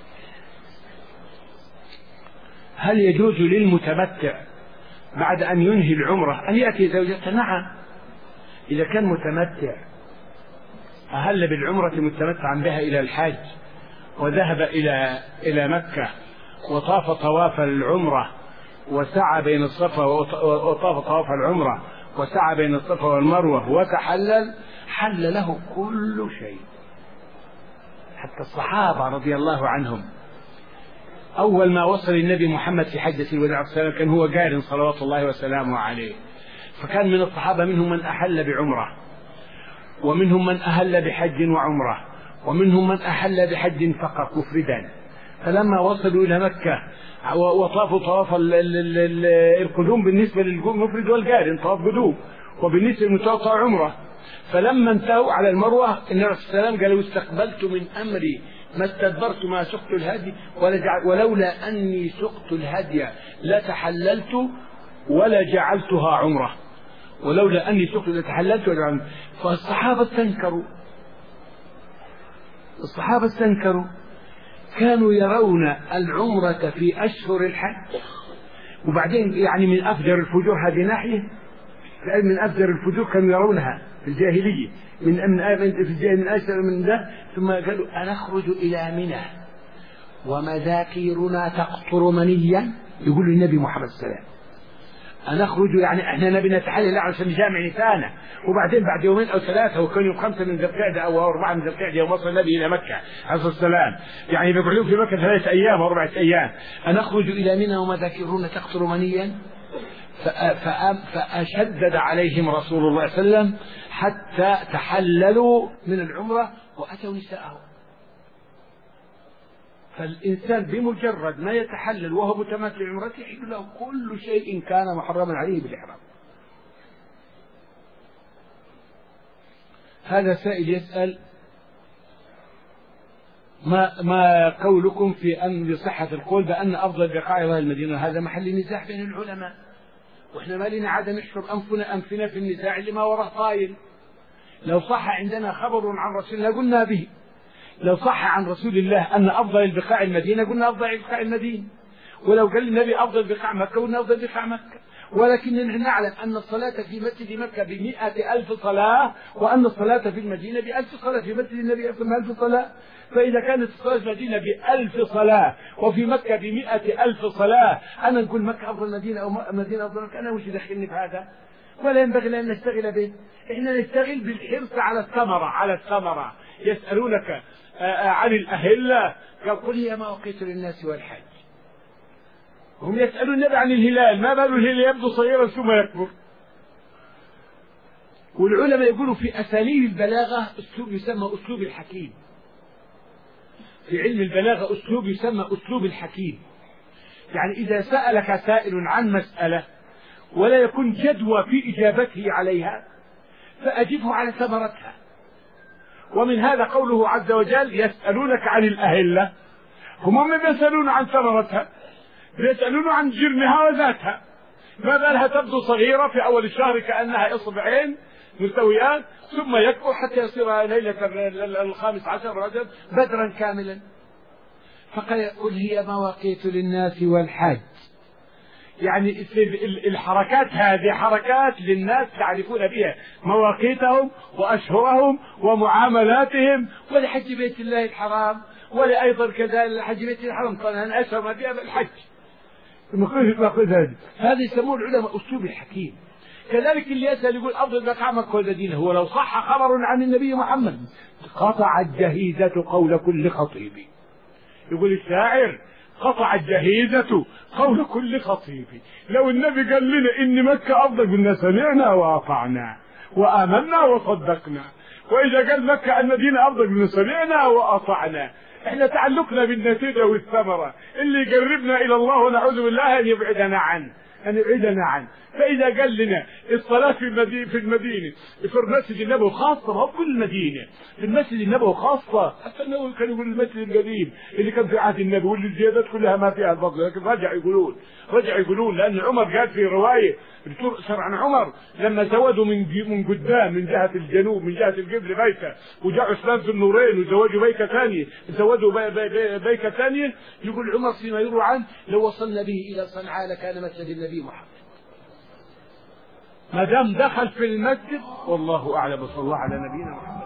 هل يجوز للمتمتع بعد أن ينهي العمرة أن يأتي زوجته؟ نعم، إذا كان متمتع أهل بالعمرة متمتعا بها إلى الحج وذهب إلى إلى مكة وطاف طواف العمرة وسعى بين الصفا وطاف طواف العمرة وسعى بين الصفا والمروة وتحلل حل له كل شيء. حتى الصحابة رضي الله عنهم أول ما وصل النبي محمد في حجة الوداع كان هو قارن صلوات الله وسلامه عليه، فكان من الصحابة منهم من أحل بعمرة ومنهم من أهل بحج وعمرة ومنهم من أحل بحج فقط مفردا، فلما وصلوا إلى مكة وطافوا طواف القدوم بالنسبة للمفرد والقارن طواف قدوم وبالنسبة للمتوقع عمرة، فلما انتهوا على المروة النبي صلى الله عليه وسلم قالوا استقبلت من أمري ما استدبرت ما سقت الهدي ولولا أني سقت الهدي لتحللت ولا جعلتها عمرة، ولولا أني سقت لتحللت ولا عمرة. فالصحابة استنكروا الصحابة استنكروا كانوا يرون العمرة في أشهر الحج، وبعدين يعني من أفجر الفجور هذه ناحية، من أفجر الفجور كانوا يرونها في الجاهلية من من في من أشهر من ده. ثم قالوا أنخرج إلى منى ومذاكيرنا تقطر منيا، يقول النبي محمد صلى الله عليه وسلم أنخرج يعني احنا نبي نتحلل عشان نجامع نسانا، وبعدين بعد يومين او ثلاثه وكان يوم خمسه من ذي القعده او اربعه من ذي القعده يوم وصل النبي الى مكه عليه الصلاه والسلام، يعني بيقعدون في مكه ثلاثه ايام او اربعه ايام. أنخرج الى منى ومذاكرون تقطر منيا، فأشدد عليهم رسول الله صلى الله عليه وسلم حتى تحللوا من العمره واتوا نساءهم. فالإنسان بمجرد ما يتحلل وهو متمثل بعمرته يحل له كل شيء كان محرما عليه بالإحرام. هذا سائل يسأل ما ما قولكم في أن بصحة القول بأن أفضل بقاع أهل المدينة؟ هذا محل نزاع بين العلماء، وإحنا ما لنا عادة نحشر أنفنا أنفنا في النزاع اللي ما وراه طايل. لو صح عندنا خبر عن رسول الله قلنا به، لو صح عن رسول الله أن أفضل البقاع المدينة قلنا أفضل البقاع المدينة، ولو قال النبي أفضل بقاع مكة قلنا أفضل بقاع مكة. ولكننا نعلم أن الصلاة في مسجد مكة بمئة ألف صلاة، وأن الصلاة في المدينة بألف صلاة. في مسجد النبي أكثر من ألف صلاة، فإذا كانت الصلاة في المدينة بألف صلاة وفي مكة بمئة ألف صلاة، أنا نقول مكة أفضل مدينة أو مدينة أفضل مكة؟ أنا وش يدخلني في هذا؟ ولا ينبغي أن نشتغل به. إحنا نشتغل بالحرص على الثمرة على الثمرة. يسألونك عن الأهلة، قال قل هي مواقيت للناس والحج. هم يسألون النبي عن الهلال، ما بال الهلال يبدو صغيرا ثم يكبر. والعلماء يقولوا في أساليب البلاغة أسلوب يسمى أسلوب الحكيم. في علم البلاغة أسلوب يسمى أسلوب الحكيم. يعني إذا سألك سائل عن مسألة ولا يكون جدوى في إجابته عليها فأجبه على ثمرتها. ومن هذا قوله عز وجل يسألونك عن الأهلة، هم من يسألون عن ثمرتها، يسألون عن جرمها وذاتها. ما بالها تبدو صغيرة في أول الشهر كأنها إصبعين مستويات، ثم يكبر حتى يصير ليلة الخامس عشر رجب بدرا كاملا. فقل هي مواقيت للناس والحج، يعني الحركات هذه حركات للناس يعرفون بها مواقيتهم وأشهرهم ومعاملاتهم، ولحج بيت الله الحرام ولأيضا كذلك لحج بيت الحرام طبعا أشهر ما فيها الحج. هذا يسموه العلماء أسلوب الحكيم. كذلك اللي يسأل يقول أفضل بقاع مكة والمدينة، هو لو صح خبر عن النبي محمد قطع الجهيزة قول كل خطيب. يقول الشاعر قطع الجهيزة قول كل خطيب. لو النبي قال لنا إن مكة أفضل قلنا سمعنا وأطعنا وآمنا وصدقنا، وإذا قال مكة المدينة أفضل قلنا سمعنا وأطعنا. احنا تعلقنا بالنتيجة والثمرة، اللي يقربنا إلى الله ونعوذ بالله أن يبعدنا عنه أن يبعدنا عنه. فإذا قال لنا الصلاة في المدينة في المدينة في المسجد النبوي خاصة، ما هو كل المدينة في المسجد النبوي خاصة. حتى النبوي كانوا يقولوا المسجد القديم اللي كان في عهد النبي واللي الزيادات كلها ما فيها الفضل، لكن رجع يقولون رجع يقولون لأن عمر قال في رواية بتذكر عن عمر لما زودوا من من قدام من جهة الجنوب من جهة القبل بيته، وجاء عثمان في النورين وزوجوا بيكة ثانية زودوا بي بي بي بيكة ثانية. يقول عمر فيما يروى عنه لو وصلنا به إلى صنعاء لكان مسجد النبي محمد. ما دام دخل في المسجد والله أعلم. صلى الله على نبينا محمد.